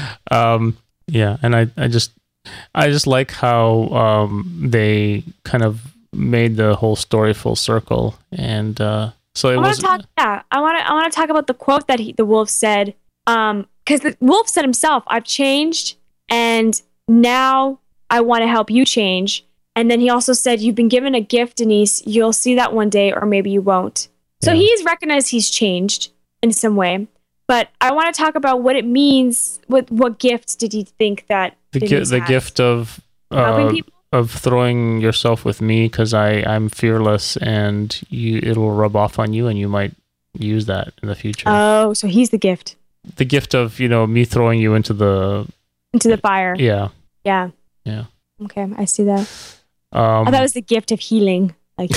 Yeah, and I just like how they kind of made the whole story full circle, and so it was. I want to talk about the quote that the wolf said, because the wolf said himself, "I've changed, and now I want to help you change." And then he also said, "You've been given a gift, Denise. You'll see that one day, or maybe you won't." So he's recognized he's changed in some way. But I want to talk about what it means. What gift did he think that the gift of helping people? Of throwing yourself with me, because I'm fearless, and it'll rub off on you, and you might use that in the future. Oh, so he's the gift. The gift of me throwing you into the fire. Yeah. Yeah. Yeah. Okay, I see that. I thought it was the gift of healing. Like.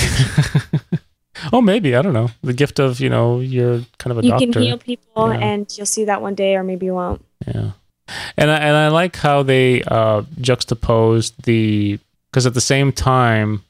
Oh, maybe, I don't know. The gift of you're kind of a doctor. You can heal people, and you'll see that one day, or maybe you won't. Yeah. And I like how they juxtaposed because at the same time,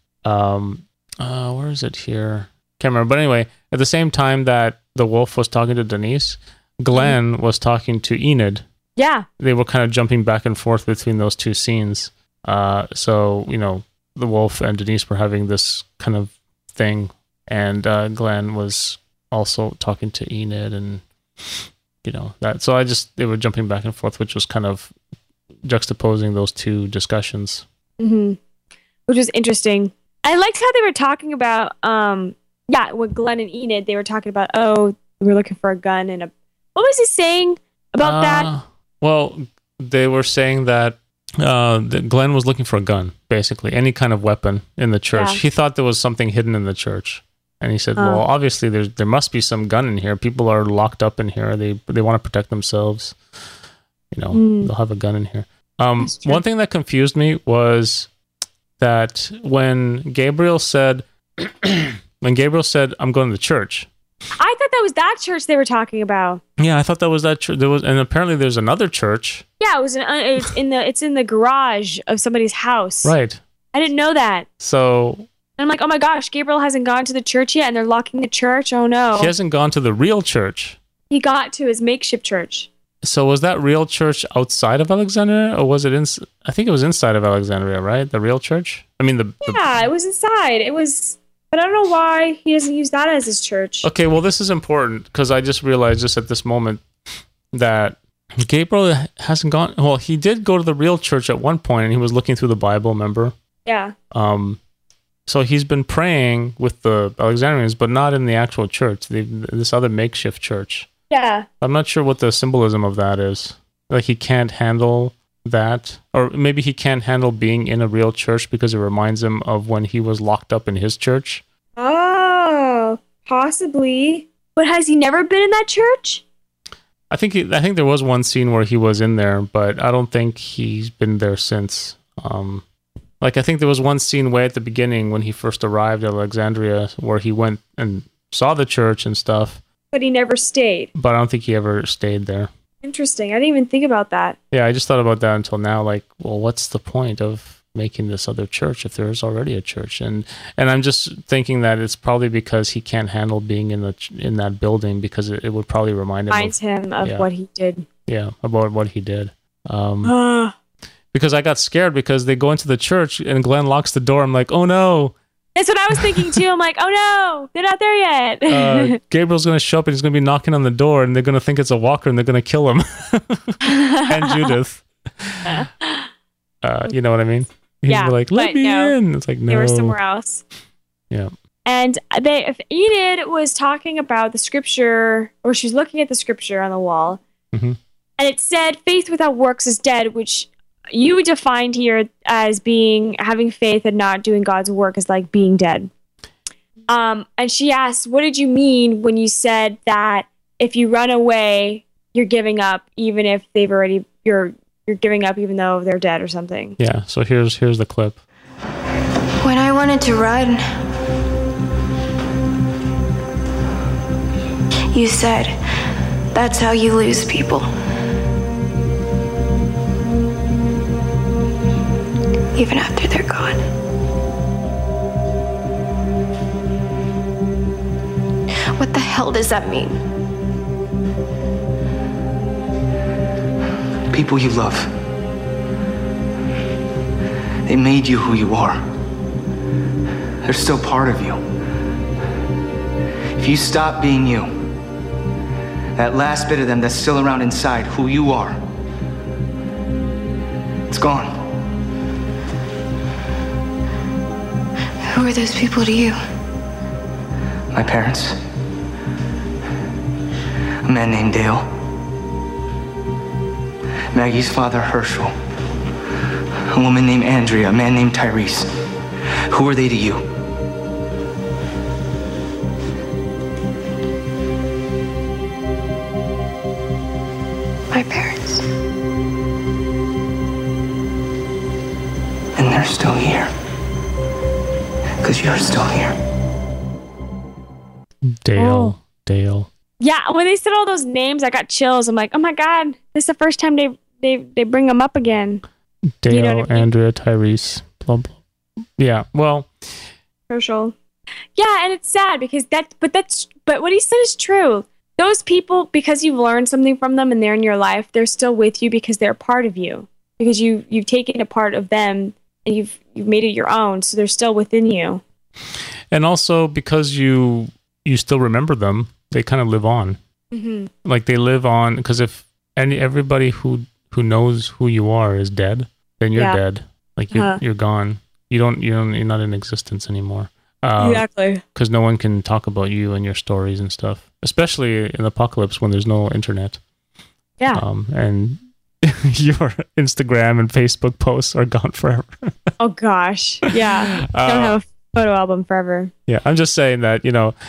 where is it here? Can't remember. But anyway, at the same time that the wolf was talking to Denise, Glenn was talking to Enid. Yeah. They were kind of jumping back and forth between those two scenes. So, the wolf and Denise were having this kind of thing, and Glenn was also talking to Enid, and that. So they were jumping back and forth, which was kind of juxtaposing those two discussions. Mm-hmm. Which was interesting. I liked how they were talking about, with Glenn and Enid, they were talking about, we're looking for a gun and what was he saying about that? Well, they were saying that Glenn was looking for a gun, basically, any kind of weapon in the church. Yeah. He thought there was something hidden in the church. And he said, well, obviously there must be some gun in here. People are locked up in here. They want to protect themselves. They'll have a gun in here. One thing that confused me was that when Gabriel said, I'm going to the church. I thought that was that church they were talking about. Yeah, I thought that was that church. And apparently there's another church. Yeah, it's in the garage of somebody's house. Right. I didn't know that. So. And I'm like, oh my gosh, Gabriel hasn't gone to the church yet, and they're locking the church. Oh no. He hasn't gone to the real church. He got to his makeshift church. So was that real church outside of Alexandria, or was it I think it was inside of Alexandria, right? The real church? I mean, it was inside. It was, but I don't know why he doesn't use that as his church. Okay, well, this is important, because I just realized just at this moment that Gabriel hasn't gone. Well, he did go to the real church at one point, and he was looking through the Bible, remember? Yeah. So he's been praying with the Alexandrians, but not in the actual church, this other makeshift church. Yeah. I'm not sure what the symbolism of that is. Like, he can't handle that, or maybe he can't handle being in a real church because it reminds him of when he was locked up in his church. Oh. Possibly. But has he never been in that church? I think there was one scene where he was in there, but I don't think he's been there since. I think there was one scene way at the beginning when he first arrived at Alexandria where he went and saw the church and stuff. But he never stayed. But I don't think he ever stayed there. Interesting. I didn't even think about that. Yeah, I just thought about that until now. Like, well, what's the point of making this other church if there is already a church? And I'm just thinking that it's probably because he can't handle being in that building because it would probably remind him of what he did. Yeah, about what he did. Because I got scared because they go into the church and Glenn locks the door. I'm like, oh no. That's what I was thinking too. I'm like, oh no, they're not there yet. Gabriel's going to show up and he's going to be knocking on the door and they're going to think it's a walker and they're going to kill him. And Judith. You know what I mean? He's like, let me in. It's like, no. They were somewhere else. Yeah. And if Enid was talking about the scripture, or she's looking at the scripture on the wall, mm-hmm. and it said, faith without works is dead, which you defined here as being having faith and not doing God's work is like being dead. And she asked, what did you mean when you said that if you run away, you're giving up, even if you're giving up even though they're dead or something? Yeah, so here's the clip. When I wanted to run, you said, that's how you lose people. Even after they're gone. What the hell does that mean? People you love. They made you who you are. They're still part of you. If you stop being you, that last bit of them that's still around inside, who you are, it's gone. Who are those people to you? My parents. A man named Dale. Maggie's father, Herschel. A woman named Andrea. A man named Tyrese. Who are they to you? My parents. And they're still here. Because you're still here. Dale. Yeah, when they said all those names, I got chills. I'm like, oh my God, this is the first time they bring them up again. Dale, you know what I mean? Andrea, Tyrese, blah, blah. Yeah, well. Herschel. Yeah, and it's sad because but what he said is true. Those people, because you've learned something from them and they're in your life, they're still with you because they're part of you. Because you've taken a part of them and you've made it your own, so they're still within you. And also because you still remember them, they kind of live on. Mm-hmm. Like they live on, because if everybody who knows who you are is dead, then you're dead. Like you're gone. You're not in existence anymore. Exactly. Because no one can talk about you and your stories and stuff, especially in the apocalypse when there's no internet. Yeah. And your Instagram and Facebook posts are gone forever. Oh gosh. Yeah. Don't have a photo album forever. Yeah, I'm just saying that,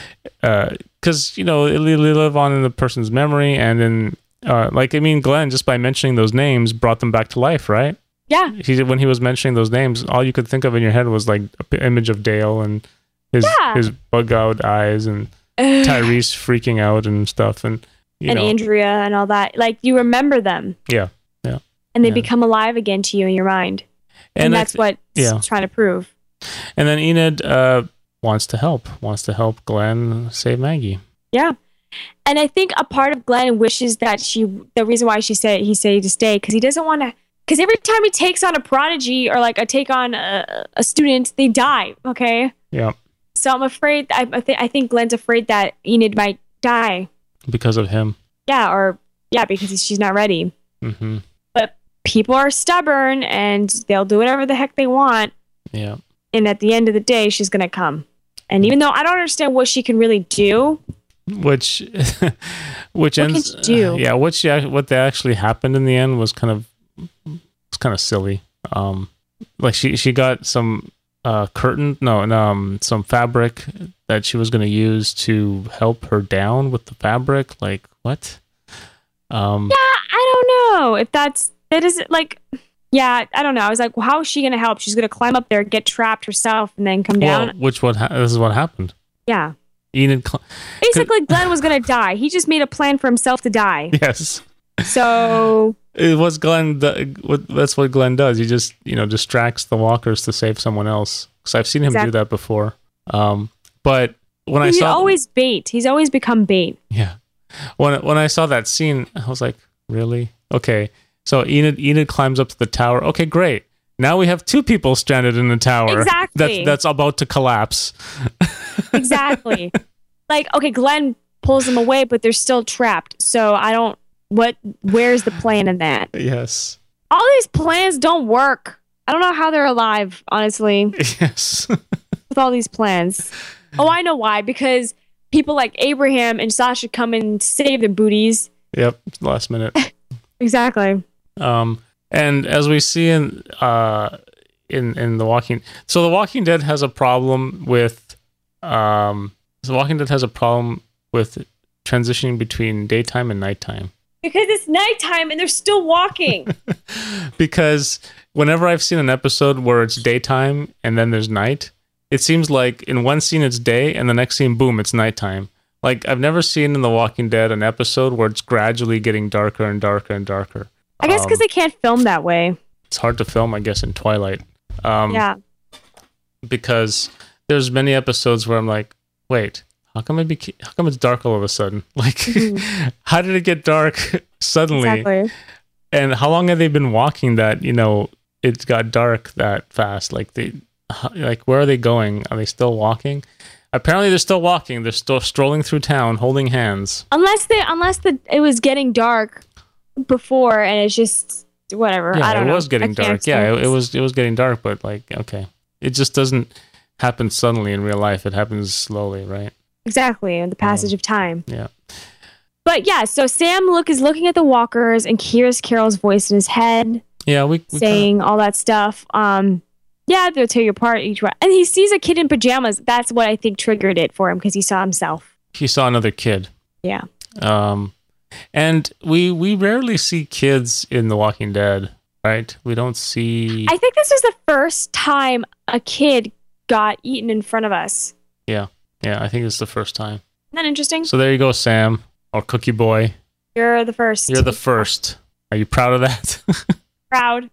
because, they live on in the person's memory, and then, Glenn, just by mentioning those names, brought them back to life, right? Yeah. When he was mentioning those names, all you could think of in your head was like an image of Dale and his bug-out eyes and Tyrese freaking out and stuff, and Andrea and all that. Like, you remember them. Yeah. And they become alive again to you in your mind. And that's what it's trying to prove. And then Enid wants to help Glenn save Maggie. Yeah. And I think a part of Glenn wishes that the reason why he said to stay, because he doesn't want to, because every time he takes on a prodigy or like take on a student, they die. Okay. Yeah. So I'm afraid, I think Glenn's afraid that Enid might die. Because of him. Yeah. Because she's not ready. Mm-hmm. But people are stubborn and they'll do whatever the heck they want. Yeah. And at the end of the day, she's going to come. And even though I don't understand what she can really do. Which ends. What can she do? Yeah. What actually happened in the end was kind of silly. Like she got some curtain, some fabric that she was going to use to help her down with the fabric. Like, what? Yeah, I don't know if that is like. Yeah, I don't know. I was like, well, how is she going to help? She's going to climb up there, get trapped herself, and then come down. Well, this is what happened. Yeah. Enid. Basically, Glenn was going to die. He just made a plan for himself to die. Yes. So it was Glenn. That's what Glenn does. He just, distracts the walkers to save someone else. Because I've seen him do that before. But when he's always bait. He's always become bait. Yeah. When I saw that scene, I was like, really? Okay. So Enid climbs up to the tower. Okay, great. Now we have 2 people stranded in the tower. Exactly. That's about to collapse. Exactly. Like, okay, Glenn pulls them away, but they're still trapped. So where's the plan in that? Yes. All these plans don't work. I don't know how they're alive, honestly. Yes. With all these plans. Oh, I know why. Because people like Abraham and Sasha come and save their booties. Yep. Last minute. Exactly. And as we see in The Walking, so The Walking Dead has a problem with transitioning between daytime and nighttime. Because it's nighttime and they're still walking. Because whenever I've seen an episode where it's daytime and then there's night, it seems like in one scene it's day and the next scene, boom, it's nighttime. Like, I've never seen in The Walking Dead an episode where it's gradually getting darker and darker and darker. I guess because they can't film that way. It's hard to film, I guess, in Twilight. Yeah. Because there's many episodes where I'm like, wait, how come it's dark all of a sudden? Like, how did it get dark suddenly? Exactly. And how long have they been walking that, it got dark that fast? Like, where are they going? Are they still walking? Apparently they're still walking. They're still strolling through town, holding hands. Unless it was getting dark before, and it's just whatever. Yeah, I don't know. It was getting dark. Yeah, it was getting dark, but like, okay, it just doesn't happen suddenly in real life. It happens slowly, right? Exactly, in the passage of time. Yeah. But yeah, so Sam is looking at the walkers and hears Carol's voice in his head. Yeah, we saying all that stuff. Yeah, they'll tear you apart each one. And he sees a kid in pajamas. That's what I think triggered it for him, because he saw himself. He saw another kid. Yeah. And we rarely see kids in The Walking Dead, right? We don't see... I think this was the first time a kid got eaten in front of us. Yeah, I think it's the first time. Isn't that interesting? So there you go, Sam, or Cookie Boy. You're the first. You're the first. Are you proud of that? Proud.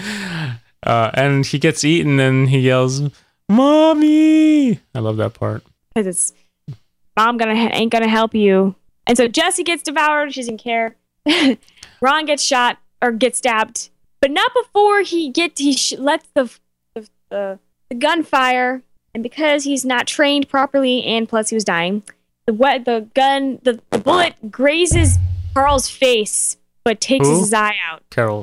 And he gets eaten and he yells, "Mommy!" I love that part. Because it's, Mom ain't gonna help you. And so Jesse gets devoured. She doesn't care. Ron gets shot or gets stabbed, but not before he lets the gunfire. And because he's not trained properly, and plus he was dying, the bullet grazes Carl's face, but takes his eye out.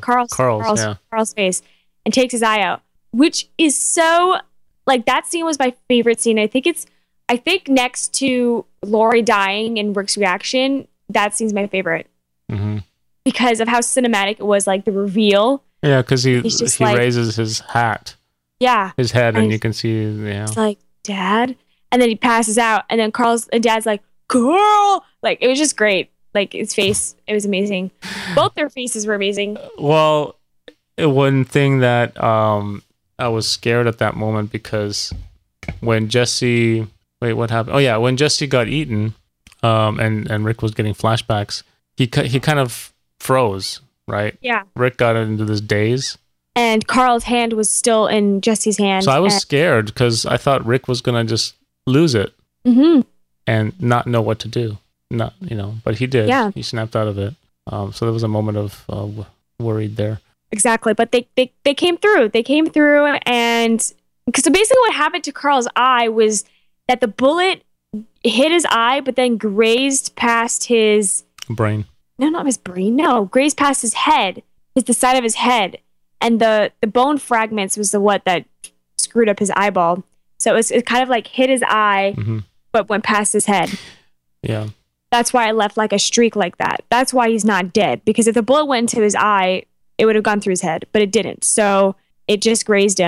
Carl's face, and takes his eye out, which is so, like, that scene was my favorite scene. I think next to Lori dying and Rick's reaction, that scene's my favorite. Mm-hmm. Because of how cinematic it was, like the reveal. Yeah, because he raises his hat. Yeah. His head, and you can see, It's like, Dad? And then he passes out, and then Dad's like, Carl! Like, it was just great. Like, his face, it was amazing. Both their faces were amazing. Well, one thing that I was scared at that moment, because when Jesse... Wait, what happened? Oh, yeah, when Jesse got eaten, and Rick was getting flashbacks, he kind of froze, right? Yeah. Rick got into this daze. And Carl's hand was still in Jesse's hand. So I was scared, because I thought Rick was going to just lose it. Mm-hmm. And not know what to do. But he did. Yeah. He snapped out of it. So there was a moment of worried there. Exactly. But they came through. They came through, and so basically what happened to Carl's eye was that the bullet hit his eye, but then grazed past his brain. No, not his brain. No, grazed past his head, the side of his head, and the bone fragments was what that screwed up his eyeball. So it kind of like hit his eye, mm-hmm. but went past his head. Yeah. That's why it left like a streak like that. That's why he's not dead, because if the bullet went into his eye, it would have gone through his head, but it didn't. So it just grazed him,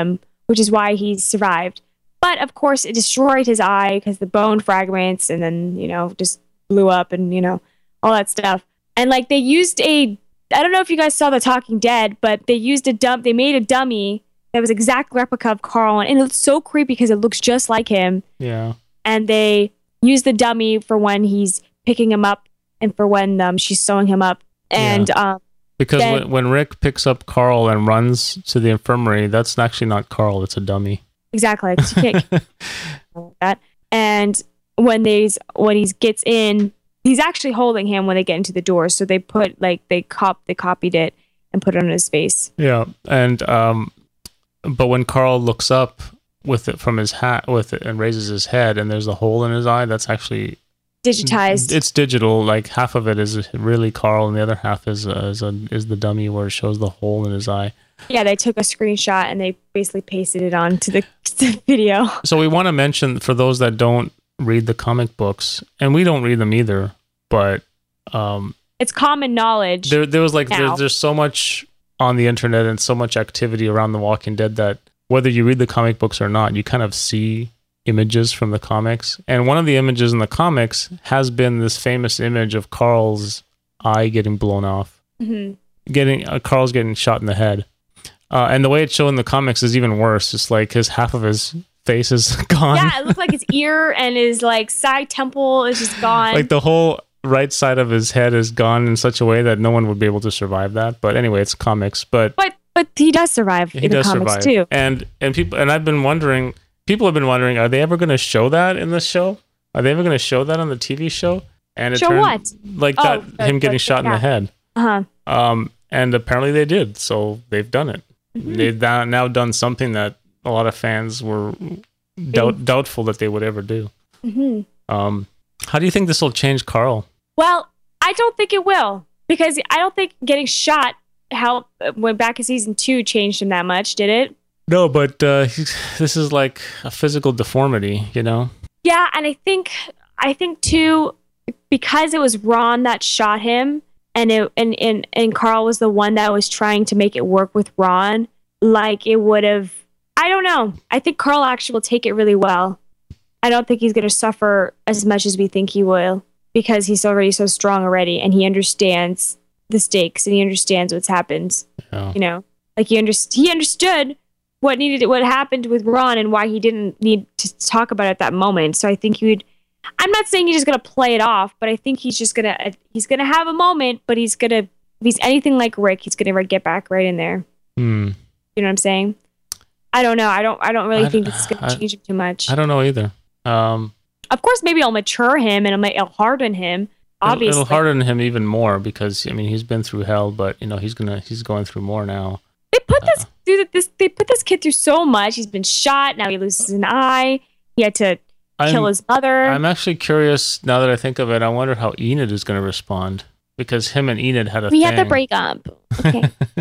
which is why he survived. But of course, it destroyed his eye because the bone fragments, and then just blew up, and all that stuff. And like they used I don't know if you guys saw The Talking Dead, but they made a dummy that was exact replica of Carl, and it looks so creepy because it looks just like him. Yeah. And they use the dummy for when he's picking him up and for when she's sewing him up. And because when Rick picks up Carl and runs to the infirmary, that's actually not Carl, it's a dummy. Exactly. You can't that. And when he gets in, he's actually holding him when they get into the door. So they put they copied it and put it on his face. Yeah. And but when Carl looks up with it from his hat and raises his head and there's a hole in his eye, that's actually digitized. It's digital. Like half of it is really Carl and the other half is the dummy where it shows the hole in his eye. Yeah, they took a screenshot and they basically pasted it onto the video. So we want to mention for those that don't read the comic books, and we don't read them either, but it's common knowledge. There was there's so much on the internet and so much activity around The Walking Dead that whether you read the comic books or not, you kind of see images from the comics. And one of the images in the comics has been this famous image of Carl's eye getting blown off. Mm-hmm. Carl's getting shot in the head. And the way it's shown in the comics is even worse. It's like half of his face is gone. Yeah, it looks like his ear and his side temple is just gone. Like the whole right side of his head is gone in such a way that no one would be able to survive that. But anyway, it's comics. But he does survive in the comics too. And people have been wondering, are they ever going to show that in the show? Are they ever going to show that on the TV show? And it show what? Like him getting shot in the head. And apparently they did. So they've done it. Mm-hmm. They've now done something that a lot of fans were doubtful that they would ever do. Mm-hmm. How do you think this will change Carl? Well, I don't think it will, because I don't think getting shot when back in season 2 changed him that much, did it? No, but this is like a physical deformity, Yeah, and I think too, because it was Ron that shot him, and Carl was the one that was trying to make it work with Ron, it would have. I don't know. I think Carl actually will take it really well. I don't think he's going to suffer as much as we think he will, because he's already so strong already, and he understands the stakes and he understands what's happened. Yeah. He understood what happened with Ron and why he didn't need to talk about it at that moment. So I think I'm not saying he's just going to play it off, but I think he's going to have a moment, but if he's anything like Rick, he's going to get back right in there. You know what I'm saying? I don't know. I don't really think it's going to change him too much. I don't know either. Of course, maybe it'll mature him and it'll harden him. Obviously, it'll harden him even more because he's been through hell, but he's going through more now. They put they put this kid through so much. He's been shot. Now he loses an eye. He had to kill his mother. I'm actually curious now that I think of it. I wonder how Enid is going to respond, because him and Enid had a thing. We had the breakup. Okay.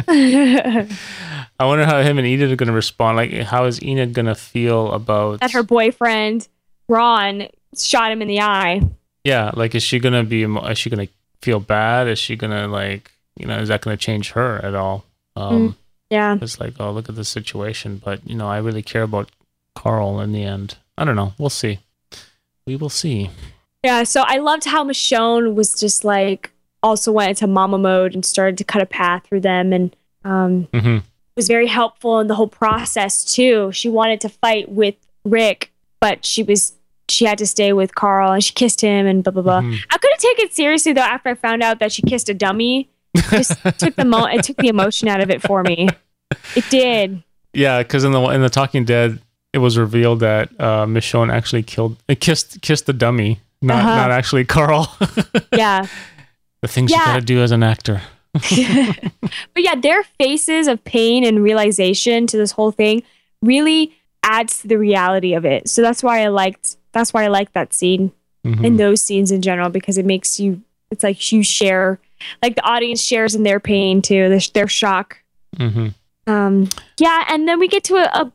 I wonder how him and Enid are going to respond. Like, how is Enid going to feel about that her boyfriend Ron shot him in the eye? Yeah, is she going to feel bad? Is she going to is that going to change her at all? Yeah. It's oh, look at the situation. But, I really care about Carl in the end. I don't know. We'll see. We will see. Yeah, so I loved how Michonne was just also went into mama mode and started to cut a path through them, and was very helpful in the whole process too. She wanted to fight with Rick, but she had to stay with Carl, and she kissed him and blah blah blah. I couldn't take it seriously though after I found out that she kissed a dummy. It just took the emotion out of it for me. It did. Yeah, because in the Talking Dead, it was revealed that Michonne actually kissed the dummy, not actually Carl. Yeah. The things you gotta do as an actor. But yeah, their faces of pain and realization to this whole thing really adds to the reality of it. So that's why I liked that scene and those scenes in general, because it makes you. It's like you share, the audience shares in their pain too, their shock. Yeah, and then we get to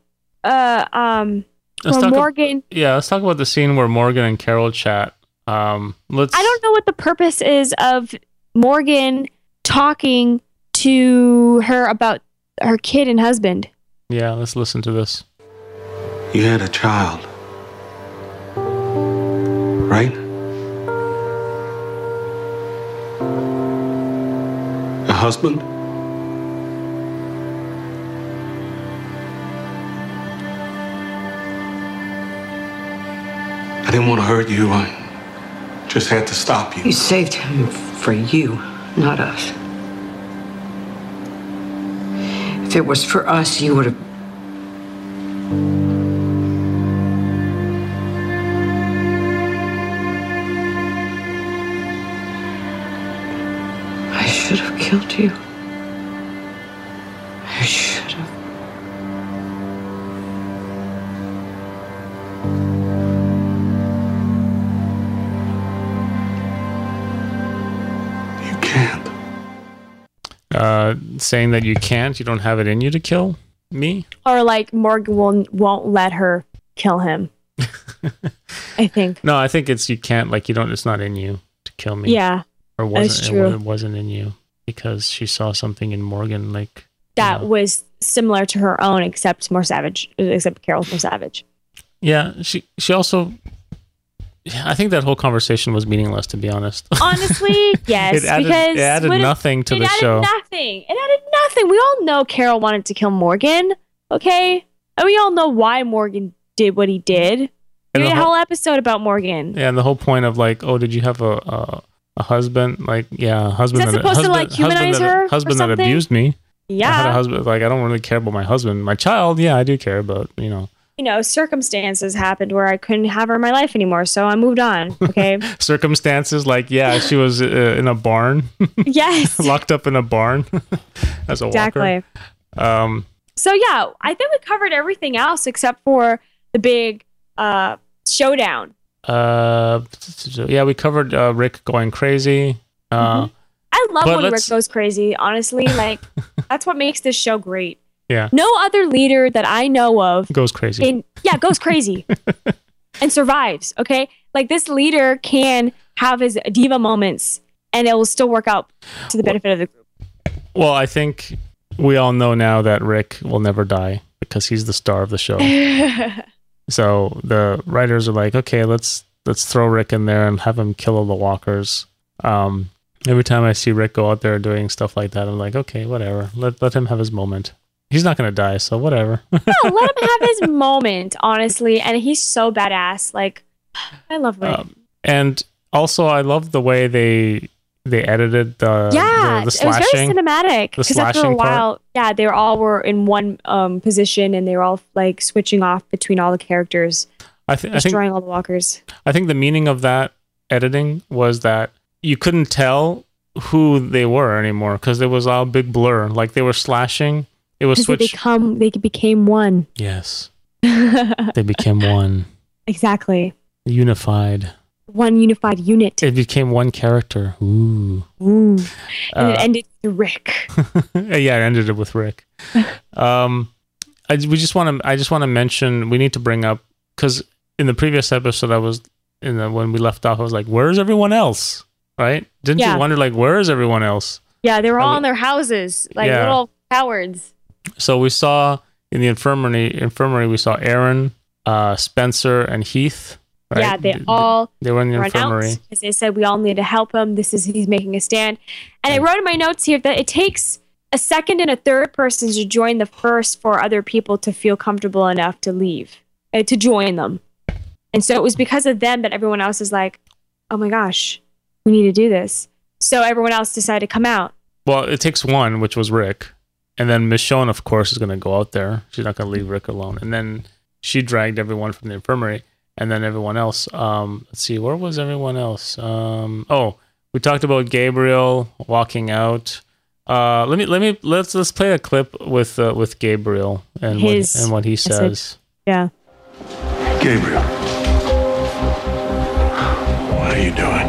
Morgan. Let's talk about the scene where Morgan and Carol chat. I don't know what the purpose is of Morgan talking to her about her kid and husband. Yeah, let's listen to this. You had a child, right? A husband? I didn't want to hurt you. I just had to stop you. You saved him for you, not us. If it was for us, you would have... I should have killed you. I should have. You can't. Saying that you can't, you don't have it in you to kill me? Or like Morgan won't let her kill him. I think. No, I think it's you can't, like you don't, it's not in you to kill me. Yeah. Or that's true. It wasn't in you because she saw something in Morgan like that was similar to her own, except more savage. Except Carol's more savage. Yeah, she also. I think that whole conversation was meaningless, to be honest. Honestly, yes, it added nothing to the show. It added nothing. We all know Carol wanted to kill Morgan, okay? And we all know why Morgan did what he did. We made a whole episode about Morgan. Yeah, and the whole point of like, oh, did you have a husband? Like, yeah, a husband. Is that supposed to like humanize her? Husband that abused me. Yeah. I had a husband. Like, I don't really care about my husband. My child, yeah, I do care about. Circumstances happened where I couldn't have her in my life anymore, so I moved on. Okay. Circumstances, like, yeah, she was in a barn. Yes. Locked up in a barn as a walker. Exactly. So yeah, I think we covered everything else except for the big showdown. Yeah, we covered Rick going crazy. I love when Rick goes crazy. Honestly, like that's what makes this show great. Yeah. No other leader that I know of goes crazy. Goes crazy and survives. Okay. Like this leader can have his diva moments and it will still work out to the benefit of the group. Well, I think we all know now that Rick will never die because he's the star of the show. So the writers are like, okay, let's throw Rick in there and have him kill all the walkers. Every time I see Rick go out there doing stuff like that, I'm like, okay, whatever. Let him have his moment. He's not going to die, so whatever. No, let him have his moment, honestly. And he's so badass. Like, I love Rick. And also, I love the way they edited the slashing. It was very cinematic. Because after a while, they all were in one position and they were all like switching off between all the characters, destroying all the walkers. I think the meaning of that editing was that you couldn't tell who they were anymore because it was all a big blur. Like they were slashing. It was switched. They became one. Yes. They became one. Exactly. Unified. One unified unit. It became one character. Ooh. And it ended with Rick. Yeah, it ended it with Rick. I just want to mention, we need to bring up, because in the previous episode, when we left off, I was like, where's everyone else? Right? Didn't you wonder, like, where is everyone else? Yeah, they were all in their houses, like little cowards. So we saw in the infirmary, we saw Aaron, Spencer, and Heath. Right? Yeah, they were in the infirmary. Because they said we all need to help him. He's making a stand. And I wrote in my notes here that it takes a second and a third person to join the first for other people to feel comfortable enough to leave, to join them. And so it was because of them that everyone else is like, oh my gosh, we need to do this. So everyone else decided to come out. Well, it takes one, which was Rick. And then Michonne, of course, is going to go out there. She's not going to leave Rick alone. And then she dragged everyone from the infirmary. And then everyone else. Let's see, where was everyone else? We talked about Gabriel walking out. Let's play a clip with Gabriel and what he says. Yeah. Gabriel, what are you doing?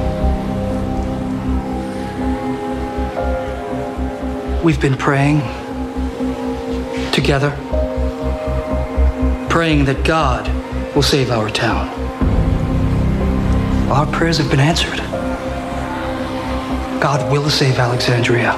We've been praying together, praying that God will save our town. Our prayers have been answered. God will save Alexandria.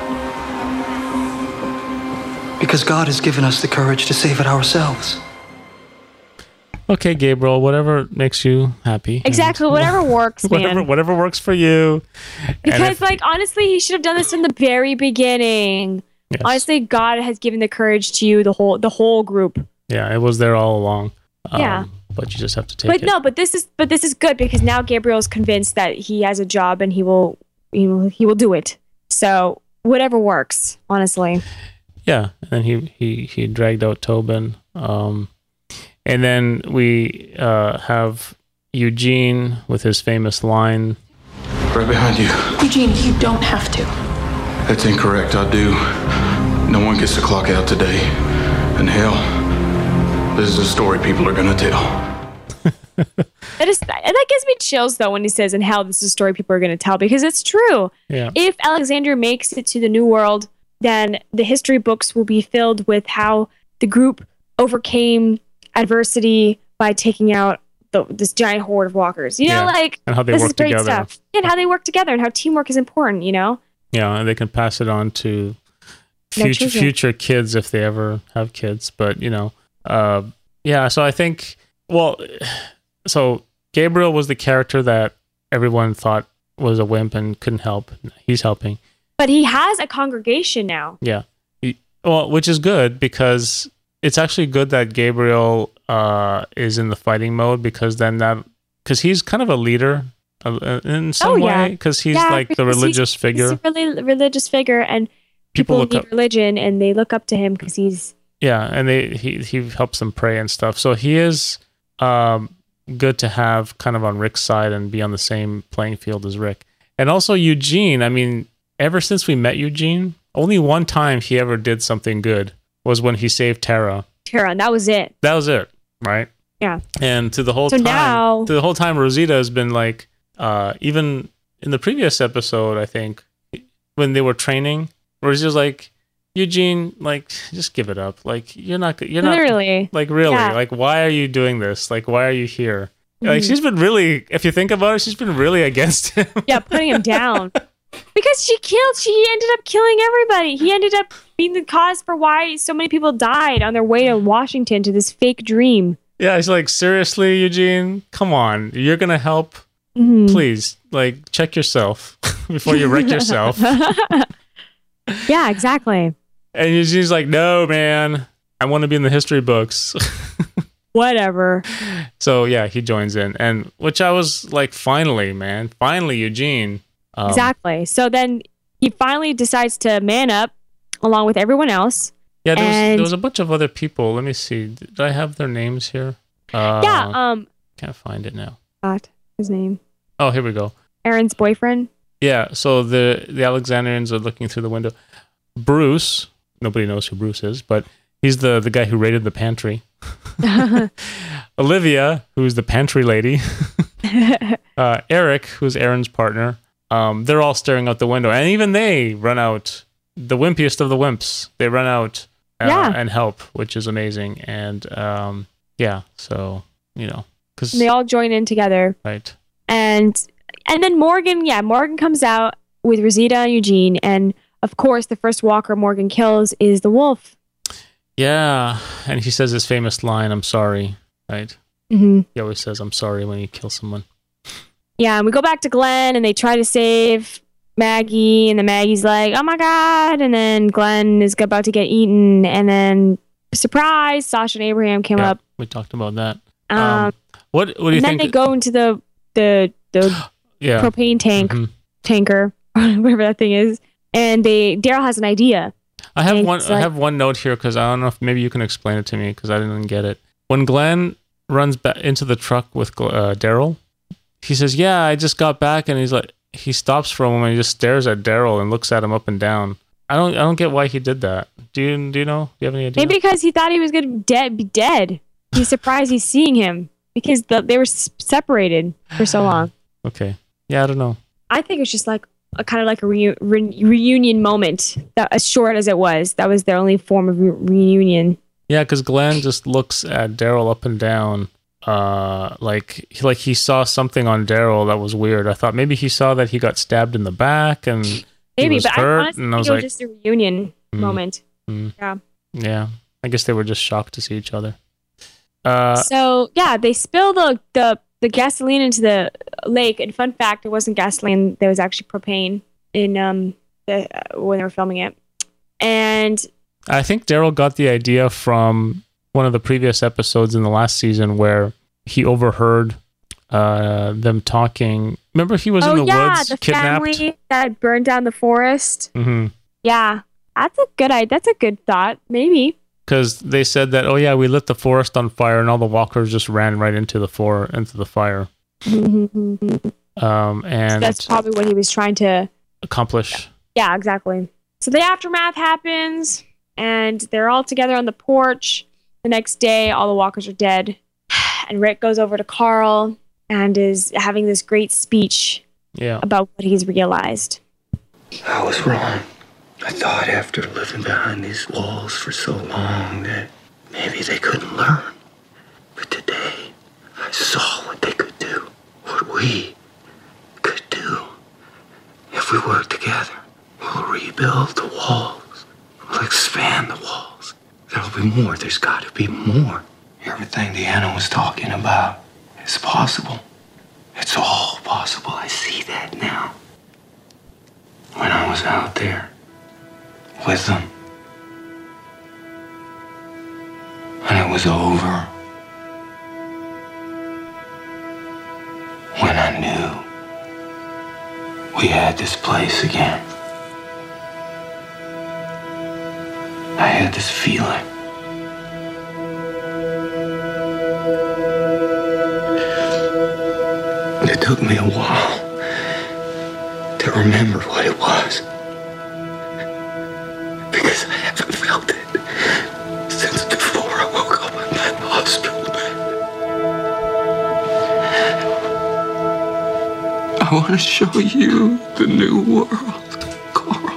Because God has given us the courage to save it ourselves. Okay, Gabriel, whatever makes you happy. Exactly, whatever works, man. Whatever works for you. Because, honestly, he should have done this from the very beginning. Yes. Honestly, God has given the courage to you, the whole group. Yeah, it was there all along. Yeah. But you just have to take it. But this is good because now Gabriel's convinced that he has a job and he will do it. So whatever works, honestly. Yeah, and then he dragged out Tobin. And then we have Eugene with his famous line. Right behind you. Eugene, you don't have to. That's incorrect. I do. No one gets to clock out today. And hell, this is a story people are going to tell. That gives me chills, though, when he says, and how this is a story people are going to tell, because it's true. Yeah. If Alexander makes it to the New World, then the history books will be filled with how the group overcame adversity by taking out this giant horde of walkers. You know, and how they this work is great together. stuff. And how they work together and how teamwork is important, you know? Yeah, and they can pass it on to Their children. future kids if they ever have kids. But, so I think, so Gabriel was the character that everyone thought was a wimp and couldn't help. He's helping. But he has a congregation now. Yeah. Which is good because it's actually good that Gabriel is in the fighting mode because he's kind of a leader in some way because he's the religious figure. He's a really religious figure, and people need religion and they look up to him because he's and he helps them pray and stuff. So he is good to have kind of on Rick's side and be on the same playing field as Rick. And also Eugene. I mean, ever since we met Eugene, only one time he ever did something good was when he saved Tara. And that was it. That was it, right? Yeah. And to the whole time, Rosita has been like, even in the previous episode, I think, when they were training, Rosita's like, Eugene, like, just give it up. Like, you're not, literally, like, really, yeah. like, why are you doing this? Like, why are you here? Like, she's been really, if you think about it, she's been really against him. Yeah, putting him down. Because she ended up killing everybody. He ended up being the cause for why so many people died on their way to Washington to this fake dream. Yeah, it's like, seriously, Eugene, come on. You're going to help? Mm-hmm. Please, like, check yourself before you wreck yourself. Yeah, exactly. And Eugene's like, no, man, I want to be in the history books. Whatever. So, yeah, he joins in. And which I was like, finally, Eugene. Exactly. So then he finally decides to man up along with everyone else. Yeah, there was a bunch of other people. Let me see. Did I have their names here? Can't find it now. His name. Oh, here we go. Aaron's boyfriend. Yeah, so the Alexandrians are looking through the window. Bruce, nobody knows who Bruce is, but he's the guy who raided the pantry. Olivia, who's the pantry lady. Eric, who's Aaron's partner. They're all staring out the window, and even they run out. The wimpiest of the wimps, they run out and help, which is amazing. And so because they all join in together, right? And then Morgan comes out with Rosita and Eugene, and of course, the first walker Morgan kills is the wolf. Yeah, and he says his famous line, "I'm sorry," right? Mm-hmm. He always says, "I'm sorry" when he kills someone. Yeah, and we go back to Glenn, and they try to save Maggie, and then Maggie's like, "Oh my god!" And then Glenn is about to get eaten, and then surprise, Sasha and Abraham came up. We talked about that. What do you think? And then they go into the propane tanker, whatever that thing is, and Daryl has an idea. I have one note here because I don't know if maybe you can explain it to me because I didn't get it. When Glenn runs back into the truck with Daryl, he says, "Yeah, I just got back," and he's like, he stops for a moment and he just stares at Daryl and looks at him up and down. I don't get why he did that. Do you know? Do you have any idea? Maybe because he thought he was going to be dead. He's surprised he's seeing him because they were separated for so long. Okay. Yeah, I don't know. I think it's just like a kind of like a reunion moment. That, as short as it was, that was their only form of reunion. Yeah, because Glenn just looks at Daryl up and down, like he saw something on Daryl that was weird. I thought maybe he saw that he got stabbed in the back and maybe, he was but hurt, I honestly and I was think it like, was just a reunion moment. Mm. Yeah. Yeah, I guess they were just shocked to see each other. So yeah, they spill the gasoline into the lake. And fun fact, it wasn't gasoline; there was actually propane in when they were filming it. And I think Daryl got the idea from one of the previous episodes in the last season where he overheard them talking. Remember, he was in the woods, the kidnapped. family that burned down the forest. Mm-hmm. Yeah, that's a good thought. Maybe. Because they said that, oh yeah, we lit the forest on fire, and all the walkers just ran right into the fire. And So that's probably what he was trying to accomplish. Yeah, exactly. So the aftermath happens, and they're all together on the porch. The next day, all the walkers are dead, and Rick goes over to Carl and is having this great speech about what he's realized. I was wrong. I thought after living behind these walls for so long that maybe they couldn't learn. But today, I saw what they could do. What we could do. If we work together, we'll rebuild the walls. We'll expand the walls. There'll be more. There's got to be more. Everything Deanna was talking about is possible. It's all possible. I see that now. When I was out there with them, when it was over, when I knew we had this place again, I had this feeling. It took me a while to remember what it was. Because I haven't felt it since before I woke up in that hospital bed. I want to show you the new world, Carl.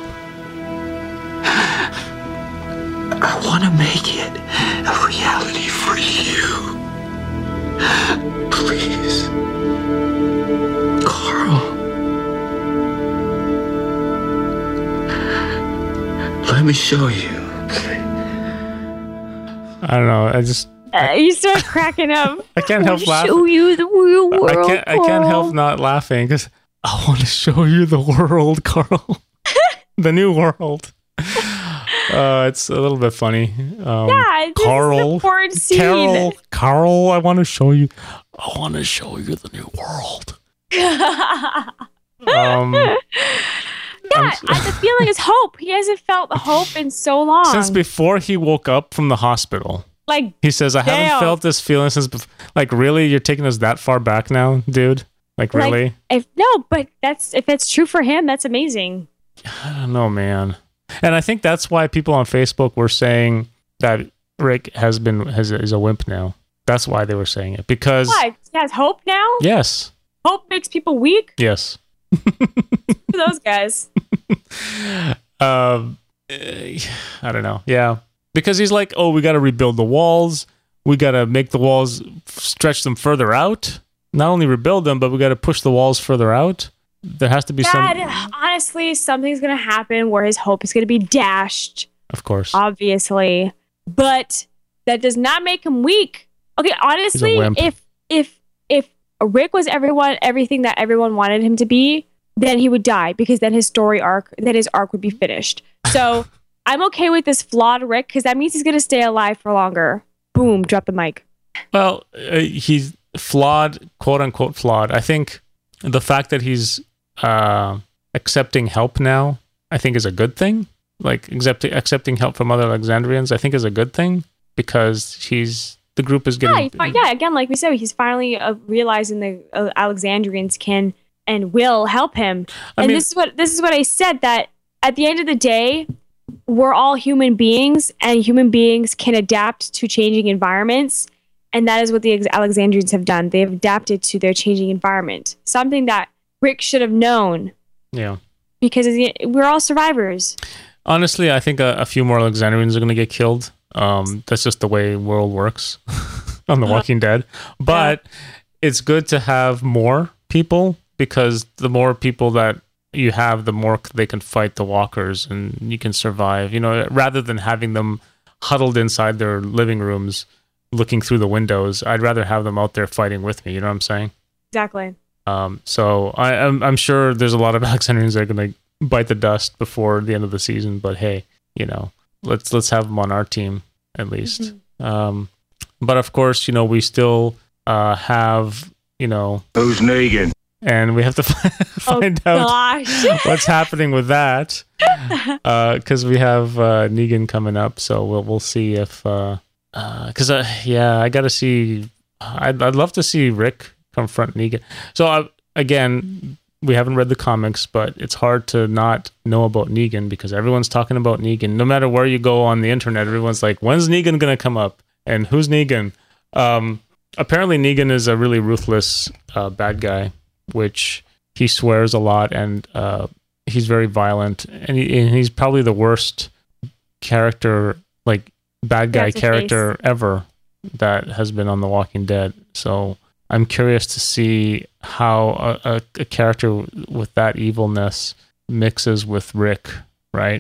I want to make it a reality for you. Please. Carl. Let me show you. I don't know. I just you start cracking up. I can't help laughing. Show you the real world. I can't help not laughing because I want to show you the world, Carl. The new world. It's a little bit funny. Yeah, this Carl, is an important scene. Carl, I want to show you the new world. The feeling is hope. He hasn't felt hope in so long. Since before he woke up from the hospital. Like, he says, I haven't felt this feeling since. Like, really? You're taking us that far back now, dude? Like, really? If it's true for him, that's amazing. I don't know, man. And I think that's why people on Facebook were saying that Rick is a wimp now. That's why they were saying it. Because why? He has hope now? Yes. Hope makes people weak? Yes. Those guys. I don't know. Yeah. Because he's like, oh, we got to rebuild the walls. We got to make the walls, stretch them further out. Not only rebuild them, but we got to push the walls further out. There has to be honestly, something's going to happen where his hope is going to be dashed. Of course. Obviously. But that does not make him weak. Okay, honestly, if Rick was everything that everyone wanted him to be, then he would die because then his arc would be finished. So I'm okay with this flawed Rick because that means he's going to stay alive for longer. Boom, drop the mic. Well, he's flawed, quote unquote flawed. I think the fact that he's accepting help now, I think is a good thing. Like accepting help from other Alexandrians, I think is a good thing because the group is getting... Yeah, again, like we said, he's finally realizing the Alexandrians can and will help him. This is what I said, that at the end of the day, we're all human beings, and human beings can adapt to changing environments, and that is what the Alexandrians have done. They've adapted to their changing environment. Something that Rick should have known. Yeah. Because we're all survivors. Honestly, I think a few more Alexandrians are going to get killed. That's just the way the world works on The Walking Dead. But it's good to have more people, because the more people that you have, the more they can fight the walkers and you can survive, rather than having them huddled inside their living rooms looking through the windows. I'd rather have them out there fighting with me. You know what I'm saying? Exactly. So I'm sure there's a lot of Alexandrians that are going to bite the dust before the end of the season. But hey, let's have them on our team at least. Mm-hmm. But of course, we still have Who's Negan? And we have to find out what's happening with that, because we have Negan coming up. So we'll see if because I got to see. I'd love to see Rick confront Negan. So again, we haven't read the comics, but it's hard to not know about Negan because everyone's talking about Negan. No matter where you go on the internet, everyone's like, "When's Negan gonna come up?" And who's Negan? Apparently, Negan is a really ruthless bad guy, which he swears a lot, and he's very violent, and he's probably the worst character, like bad guy character ever that has been on The Walking Dead. So I'm curious to see how a character with that evilness mixes with Rick, right?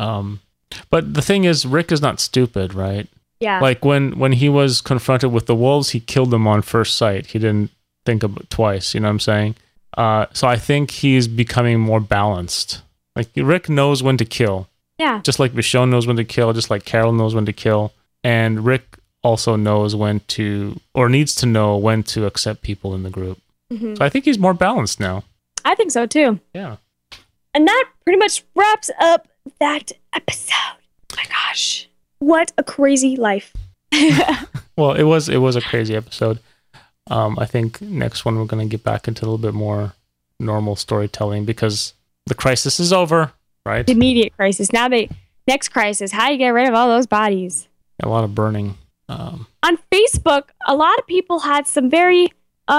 But the thing is, Rick is not stupid, right? Yeah. Like when he was confronted with the wolves, he killed them on first sight. He didn't think of it twice. You know what I'm saying? So I think he's becoming more balanced. Like Rick knows when to kill. Yeah. Just like Michonne knows when to kill, just like Carol knows when to kill. And Rick also knows when to, or needs to know when to accept people in the group. Mm-hmm. So I think he's more balanced now. I think so too. Yeah. And that pretty much wraps up that episode. Oh my gosh. What a crazy life. Well, it was a crazy episode. I think next one we're going to get back into a little bit more normal storytelling because the crisis is over, right? The immediate crisis. Now next crisis, how do you get rid of all those bodies? A lot of burning. On Facebook, a lot of people had some very...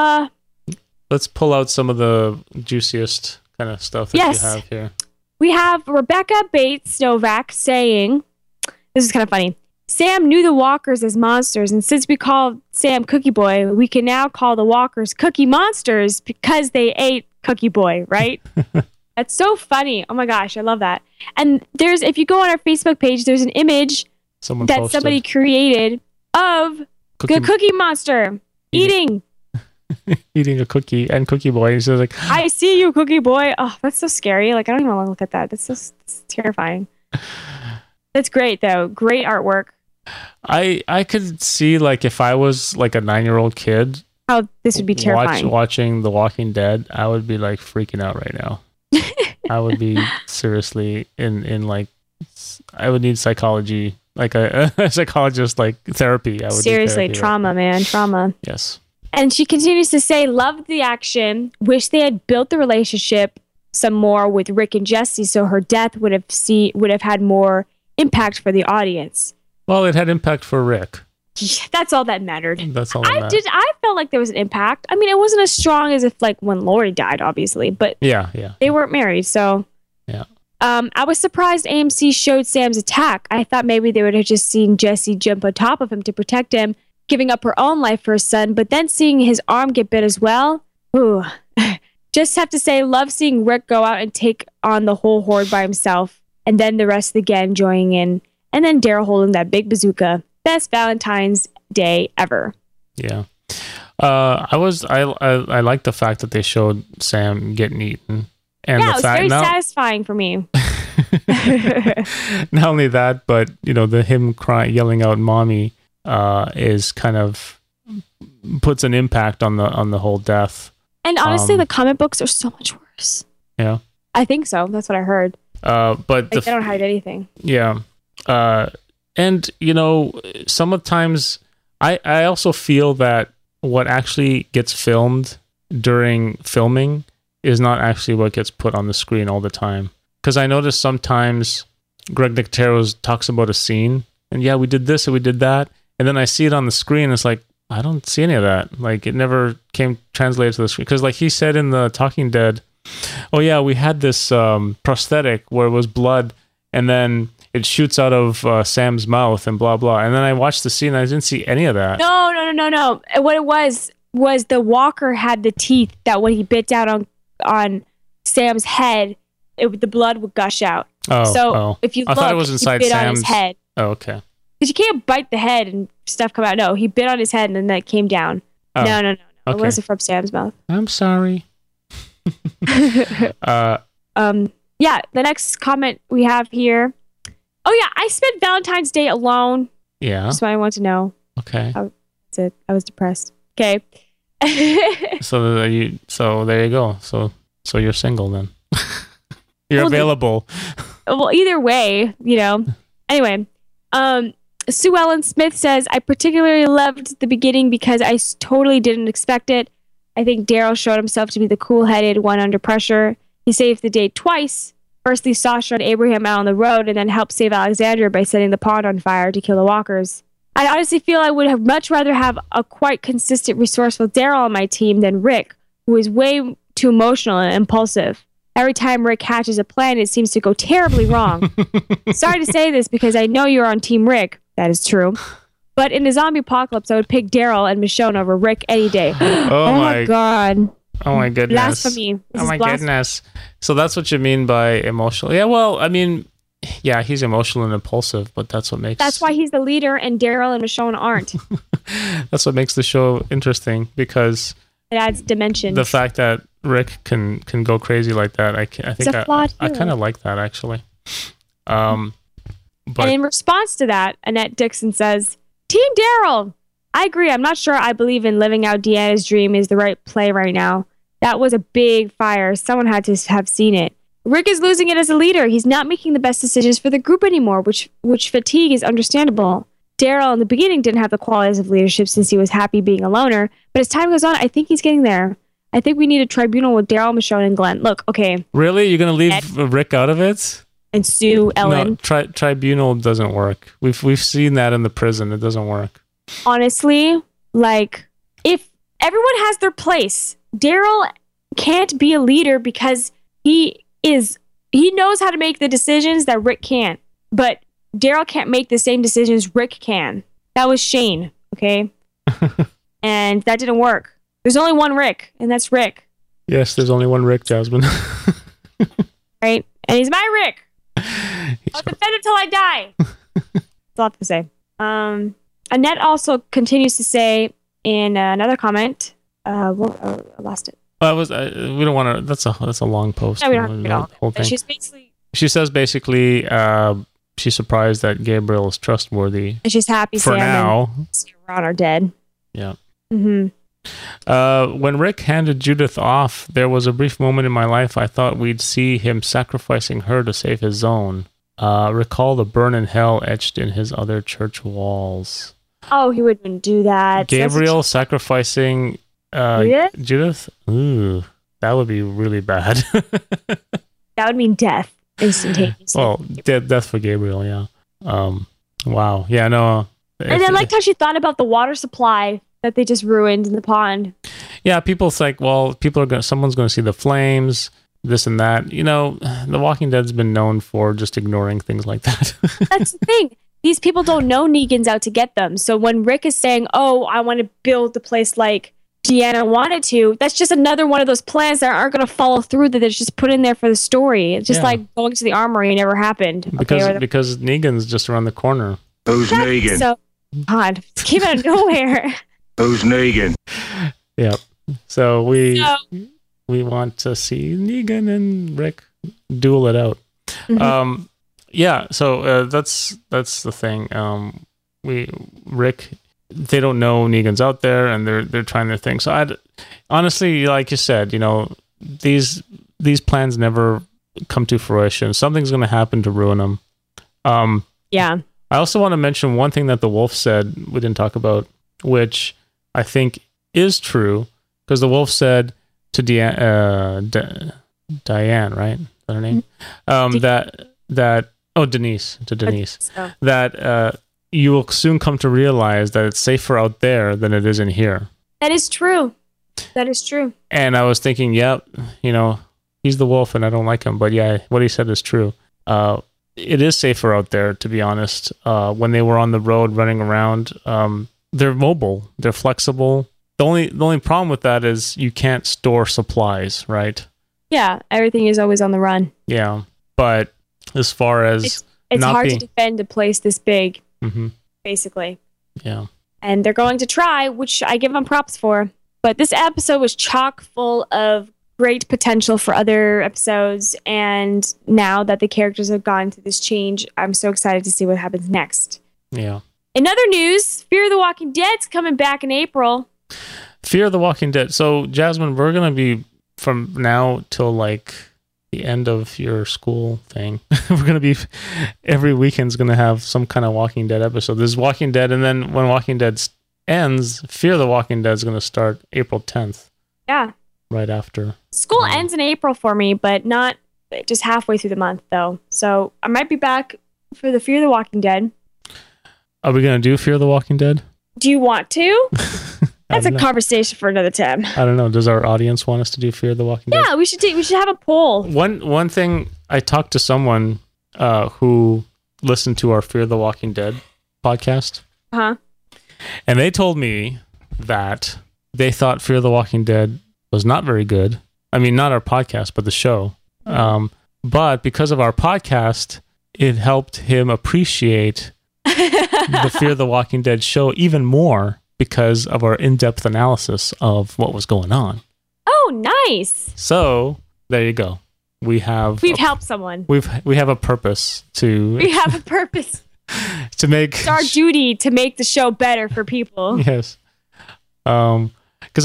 Let's pull out some of the juiciest kind of stuff that you have here. We have Rebecca Bates Novak saying, this is kind of funny, Sam knew the walkers as monsters, and since we called Sam Cookie Boy, we can now call the walkers Cookie Monsters because they ate Cookie Boy, right? That's so funny. Oh my gosh, I love that. And if you go on our Facebook page, there's an image somebody created of the Cookie Monster eating a cookie and Cookie Boy. He's like, I see you, Cookie Boy. Oh, that's so scary. Like, I don't even want to look at that. That's terrifying. That's great, though. Great artwork. I could see, like, if I was like a 9-year-old kid, how this would be terrifying. Watching The Walking Dead, I would be like freaking out right now. I would be seriously in like, I would need psychology, like a psychologist, like therapy. I would seriously, trauma, man, trauma. Yes. And she continues to say, loved the action, wish they had built the relationship some more with Rick and Jesse, so her death would have had more impact for the audience. Well, it had impact for Rick. Yeah, that's all that mattered. That's all that mattered. I felt like there was an impact. I mean, it wasn't as strong as if like when Lori died, obviously, but yeah, they weren't married, so yeah. I was surprised AMC showed Sam's attack. I thought maybe they would have just seen Jesse jump on top of him to protect him, giving up her own life for his son, but then seeing his arm get bit as well. Ooh. Just have to say, love seeing Rick go out and take on the whole horde by himself, and then the rest of the gang joining in, and then Daryl holding that big bazooka. Best Valentine's Day ever. Yeah. I like the fact that they showed Sam getting eaten. And yeah, it was very satisfying for me. Not only that, but him crying, yelling out "mommy" is kind of puts an impact on the whole death. And honestly, the comic books are so much worse. Yeah, I think so. That's what I heard. But they don't hide anything. Yeah, and sometimes I also feel that what actually gets filmed during filming is not actually what gets put on the screen all the time. Because I notice sometimes Greg Nicotero talks about a scene, and yeah, we did this and we did that, and then I see it on the screen, and it's like, I don't see any of that. Like, it never came translated to the screen. Because like he said in the Talking Dead, oh yeah, we had this prosthetic where it was blood, and then it shoots out of Sam's mouth and blah, blah. And then I watched the scene, and I didn't see any of that. No. What it was the walker had the teeth that when he bit down on Sam's head, the blood would gush out. If you look, I thought it was inside he bit Sam's on his head. Oh, okay. Because you can't bite the head and stuff come out. No, he bit on his head and then that came down. Oh, no. okay. It wasn't from Sam's mouth. I'm sorry. Yeah, the next comment we have here. Oh yeah, I spent Valentine's Day alone. Yeah. That's what I want to know. Okay. That's it. I was depressed. Okay. So there you go. So you're single then. You're available. Well, either way, Anyway, Sue Ellen Smith says, I particularly loved the beginning because I totally didn't expect it. I think Daryl showed himself to be the cool-headed one under pressure. He saved the day twice. Firstly, Sasha and Abraham out on the road, and then helped save Alexandria by setting the pond on fire to kill the walkers. I honestly feel I would have much rather have a quite consistent, resourceful Daryl on my team than Rick, who is way too emotional and impulsive. Every time Rick hatches a plan, it seems to go terribly wrong. Sorry to say this because I know you're on Team Rick. That is true. But in the zombie apocalypse, I would pick Daryl and Michonne over Rick any day. Oh my God. Oh my goodness. Blasphemy. Goodness. So that's what you mean by emotional. Yeah, well, I mean, yeah, he's emotional and impulsive, but that's why he's the leader and Daryl and Michonne aren't. That's what makes the show interesting, because it adds dimension. The fact that Rick can go crazy like that, I think I kind of like that, actually. But and in response to that, Annette Dixon says, Team Daryl! I agree. I'm not sure I believe in living out Deanna's dream is the right play right now. That was a big fire. Someone had to have seen it. Rick is losing it as a leader. He's not making the best decisions for the group anymore, which fatigue is understandable. Daryl in the beginning didn't have the qualities of leadership since he was happy being a loner, but as time goes on, I think he's getting there. I think we need a tribunal with Daryl, Michonne, and Glenn. Look, okay. Really? You're going to leave Rick out of it? And Sue Ellen? No, tribunal doesn't work. We've seen that in the prison. It doesn't work. Honestly, if everyone has their place, Daryl can't be a leader because he knows how to make the decisions that Rick can't. But Daryl can't make the same decisions Rick can. That was Shane, okay? And that didn't work. There's only one Rick, and that's Rick. Yes, there's only one Rick, Jasmine. Right? And he's my Rick. I'll defend him till I die. That's all I have to say. Annette also continues to say in another comment, I lost it. We don't want to. That's a long post. No, we don't have to read all whole thing. She says basically she's surprised that Gabriel is trustworthy. And she's happy for Sam now. and Ron are dead. Yeah. Mm-hmm. When Rick handed Judith off, there was a brief moment in my life I thought we'd see him sacrificing her to save his own. Recall the burn in hell etched in his other church walls. Oh, he wouldn't do that. Gabriel sacrificing Judith? Ooh, that would be really bad. That would mean death instantaneously. Well, death for Gabriel, yeah. Wow. Yeah, no. And I liked how she thought about the water supply that they just ruined in the pond. Yeah, people think, well, someone's going to see the flames, this and that. You know, The Walking Dead's been known for just ignoring things like that. That's the thing. These people don't know Negan's out to get them. So when Rick is saying, oh, I want to build the place like Deanna wanted to, that's just another one of those plans that aren't going to follow through, that it's just put in there for the story. It's just like going to the armory never happened. Because Negan's just around the corner. Who's Negan? So, God, came out of nowhere. Who's Negan? Yeah. So we want to see Negan and Rick duel it out. Mm-hmm. Yeah. So that's the thing. Rick, they don't know Negan's out there, and they're trying their thing. So honestly, like you said, you know, these plans never come to fruition. Something's going to happen to ruin them. Yeah. I also want to mention one thing that the Wolf said we didn't talk about, which I think is true, because the Wolf said to Diane, right? Is that her name? Denise, that you will soon come to realize that it's safer out there than it is in here. That is true. That is true. And I was thinking, yep, you know, he's the Wolf and I don't like him, but yeah, what he said is true. It is safer out there, to be honest. When they were on the road running around, they're mobile, they're flexible. The only problem with that is you can't store supplies, right? Yeah, everything is always on the run. Yeah, but as far as it's hard to defend a place this big. Mm-hmm. basically. Yeah. And they're going to try, which I give them props for. But this episode was chock full of great potential for other episodes. And now that the characters have gone through this change, I'm so excited to see what happens next. Yeah. In other news, Fear the Walking Dead's coming back in April. Fear the Walking Dead. So, Jasmine, we're going to be from now till like the end of your school thing. We're going to be every weekend's going to have some kind of Walking Dead episode. There's Walking Dead, and then when Walking Dead ends, Fear the Walking Dead is going to start April 10th. Yeah. Right after. School ends in April for me, but not just halfway through the month, though. So I might be back for the Fear the Walking Dead. Are we going to do Fear the Walking Dead? Do you want to? That's a conversation for another time. I don't know. Does our audience want us to do Fear the Walking Dead? Yeah, we should have a poll. One thing, I talked to someone who listened to our Fear the Walking Dead podcast. Uh-huh. And they told me that they thought Fear the Walking Dead was not very good. I mean, not our podcast, but the show. But because of our podcast, it helped him appreciate the Fear the Walking Dead show even more because of our in-depth analysis of what was going on. Oh, nice. So there you go. We've helped someone. We have a purpose to. We have a purpose to make. It's our duty to make the show better for people. Yes. Because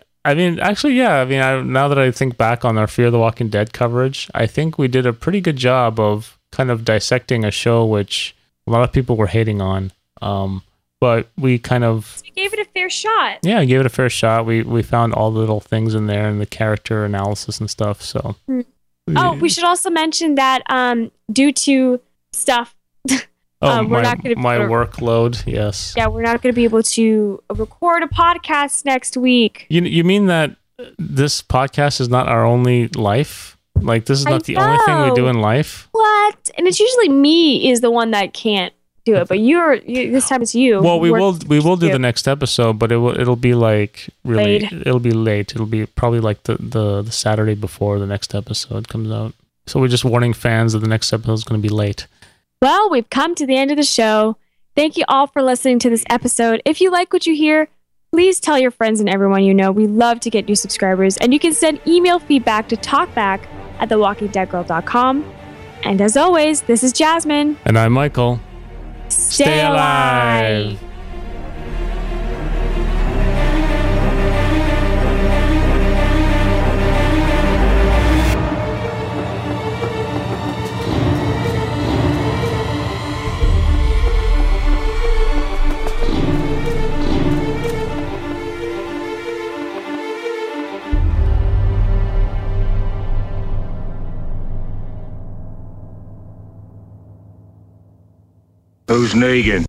now that I think back on our Fear the Walking Dead coverage, I think we did a pretty good job of kind of dissecting a show which a lot of people were hating on. But we kind of... We gave it a fair shot. Yeah, gave it a fair shot. We found all the little things in there and the character analysis and stuff, so... Oh, we should also mention that due to stuff... we're not going to my workload, yes. Yeah, we're not going to be able to record a podcast next week. You mean that this podcast is not our only life? Like, this is not the only thing we do in life? What? And it's usually me is the one that can't do it, but you this time it's you. Well, we will do the next episode, but it'll be like really late. It'll be late. It'll be probably like the Saturday before the next episode comes out. So we're just warning fans that the next episode is going to be late. Well, we've come to the end of the show. Thank you all for listening to this episode. If you like what you hear, please tell your friends and everyone you know. We love to get new subscribers, and you can send email feedback to talkback@thewalkingdeadgirl.com. And as always, this is Jasmine. And I'm Michael. Stay alive. Who's Negan?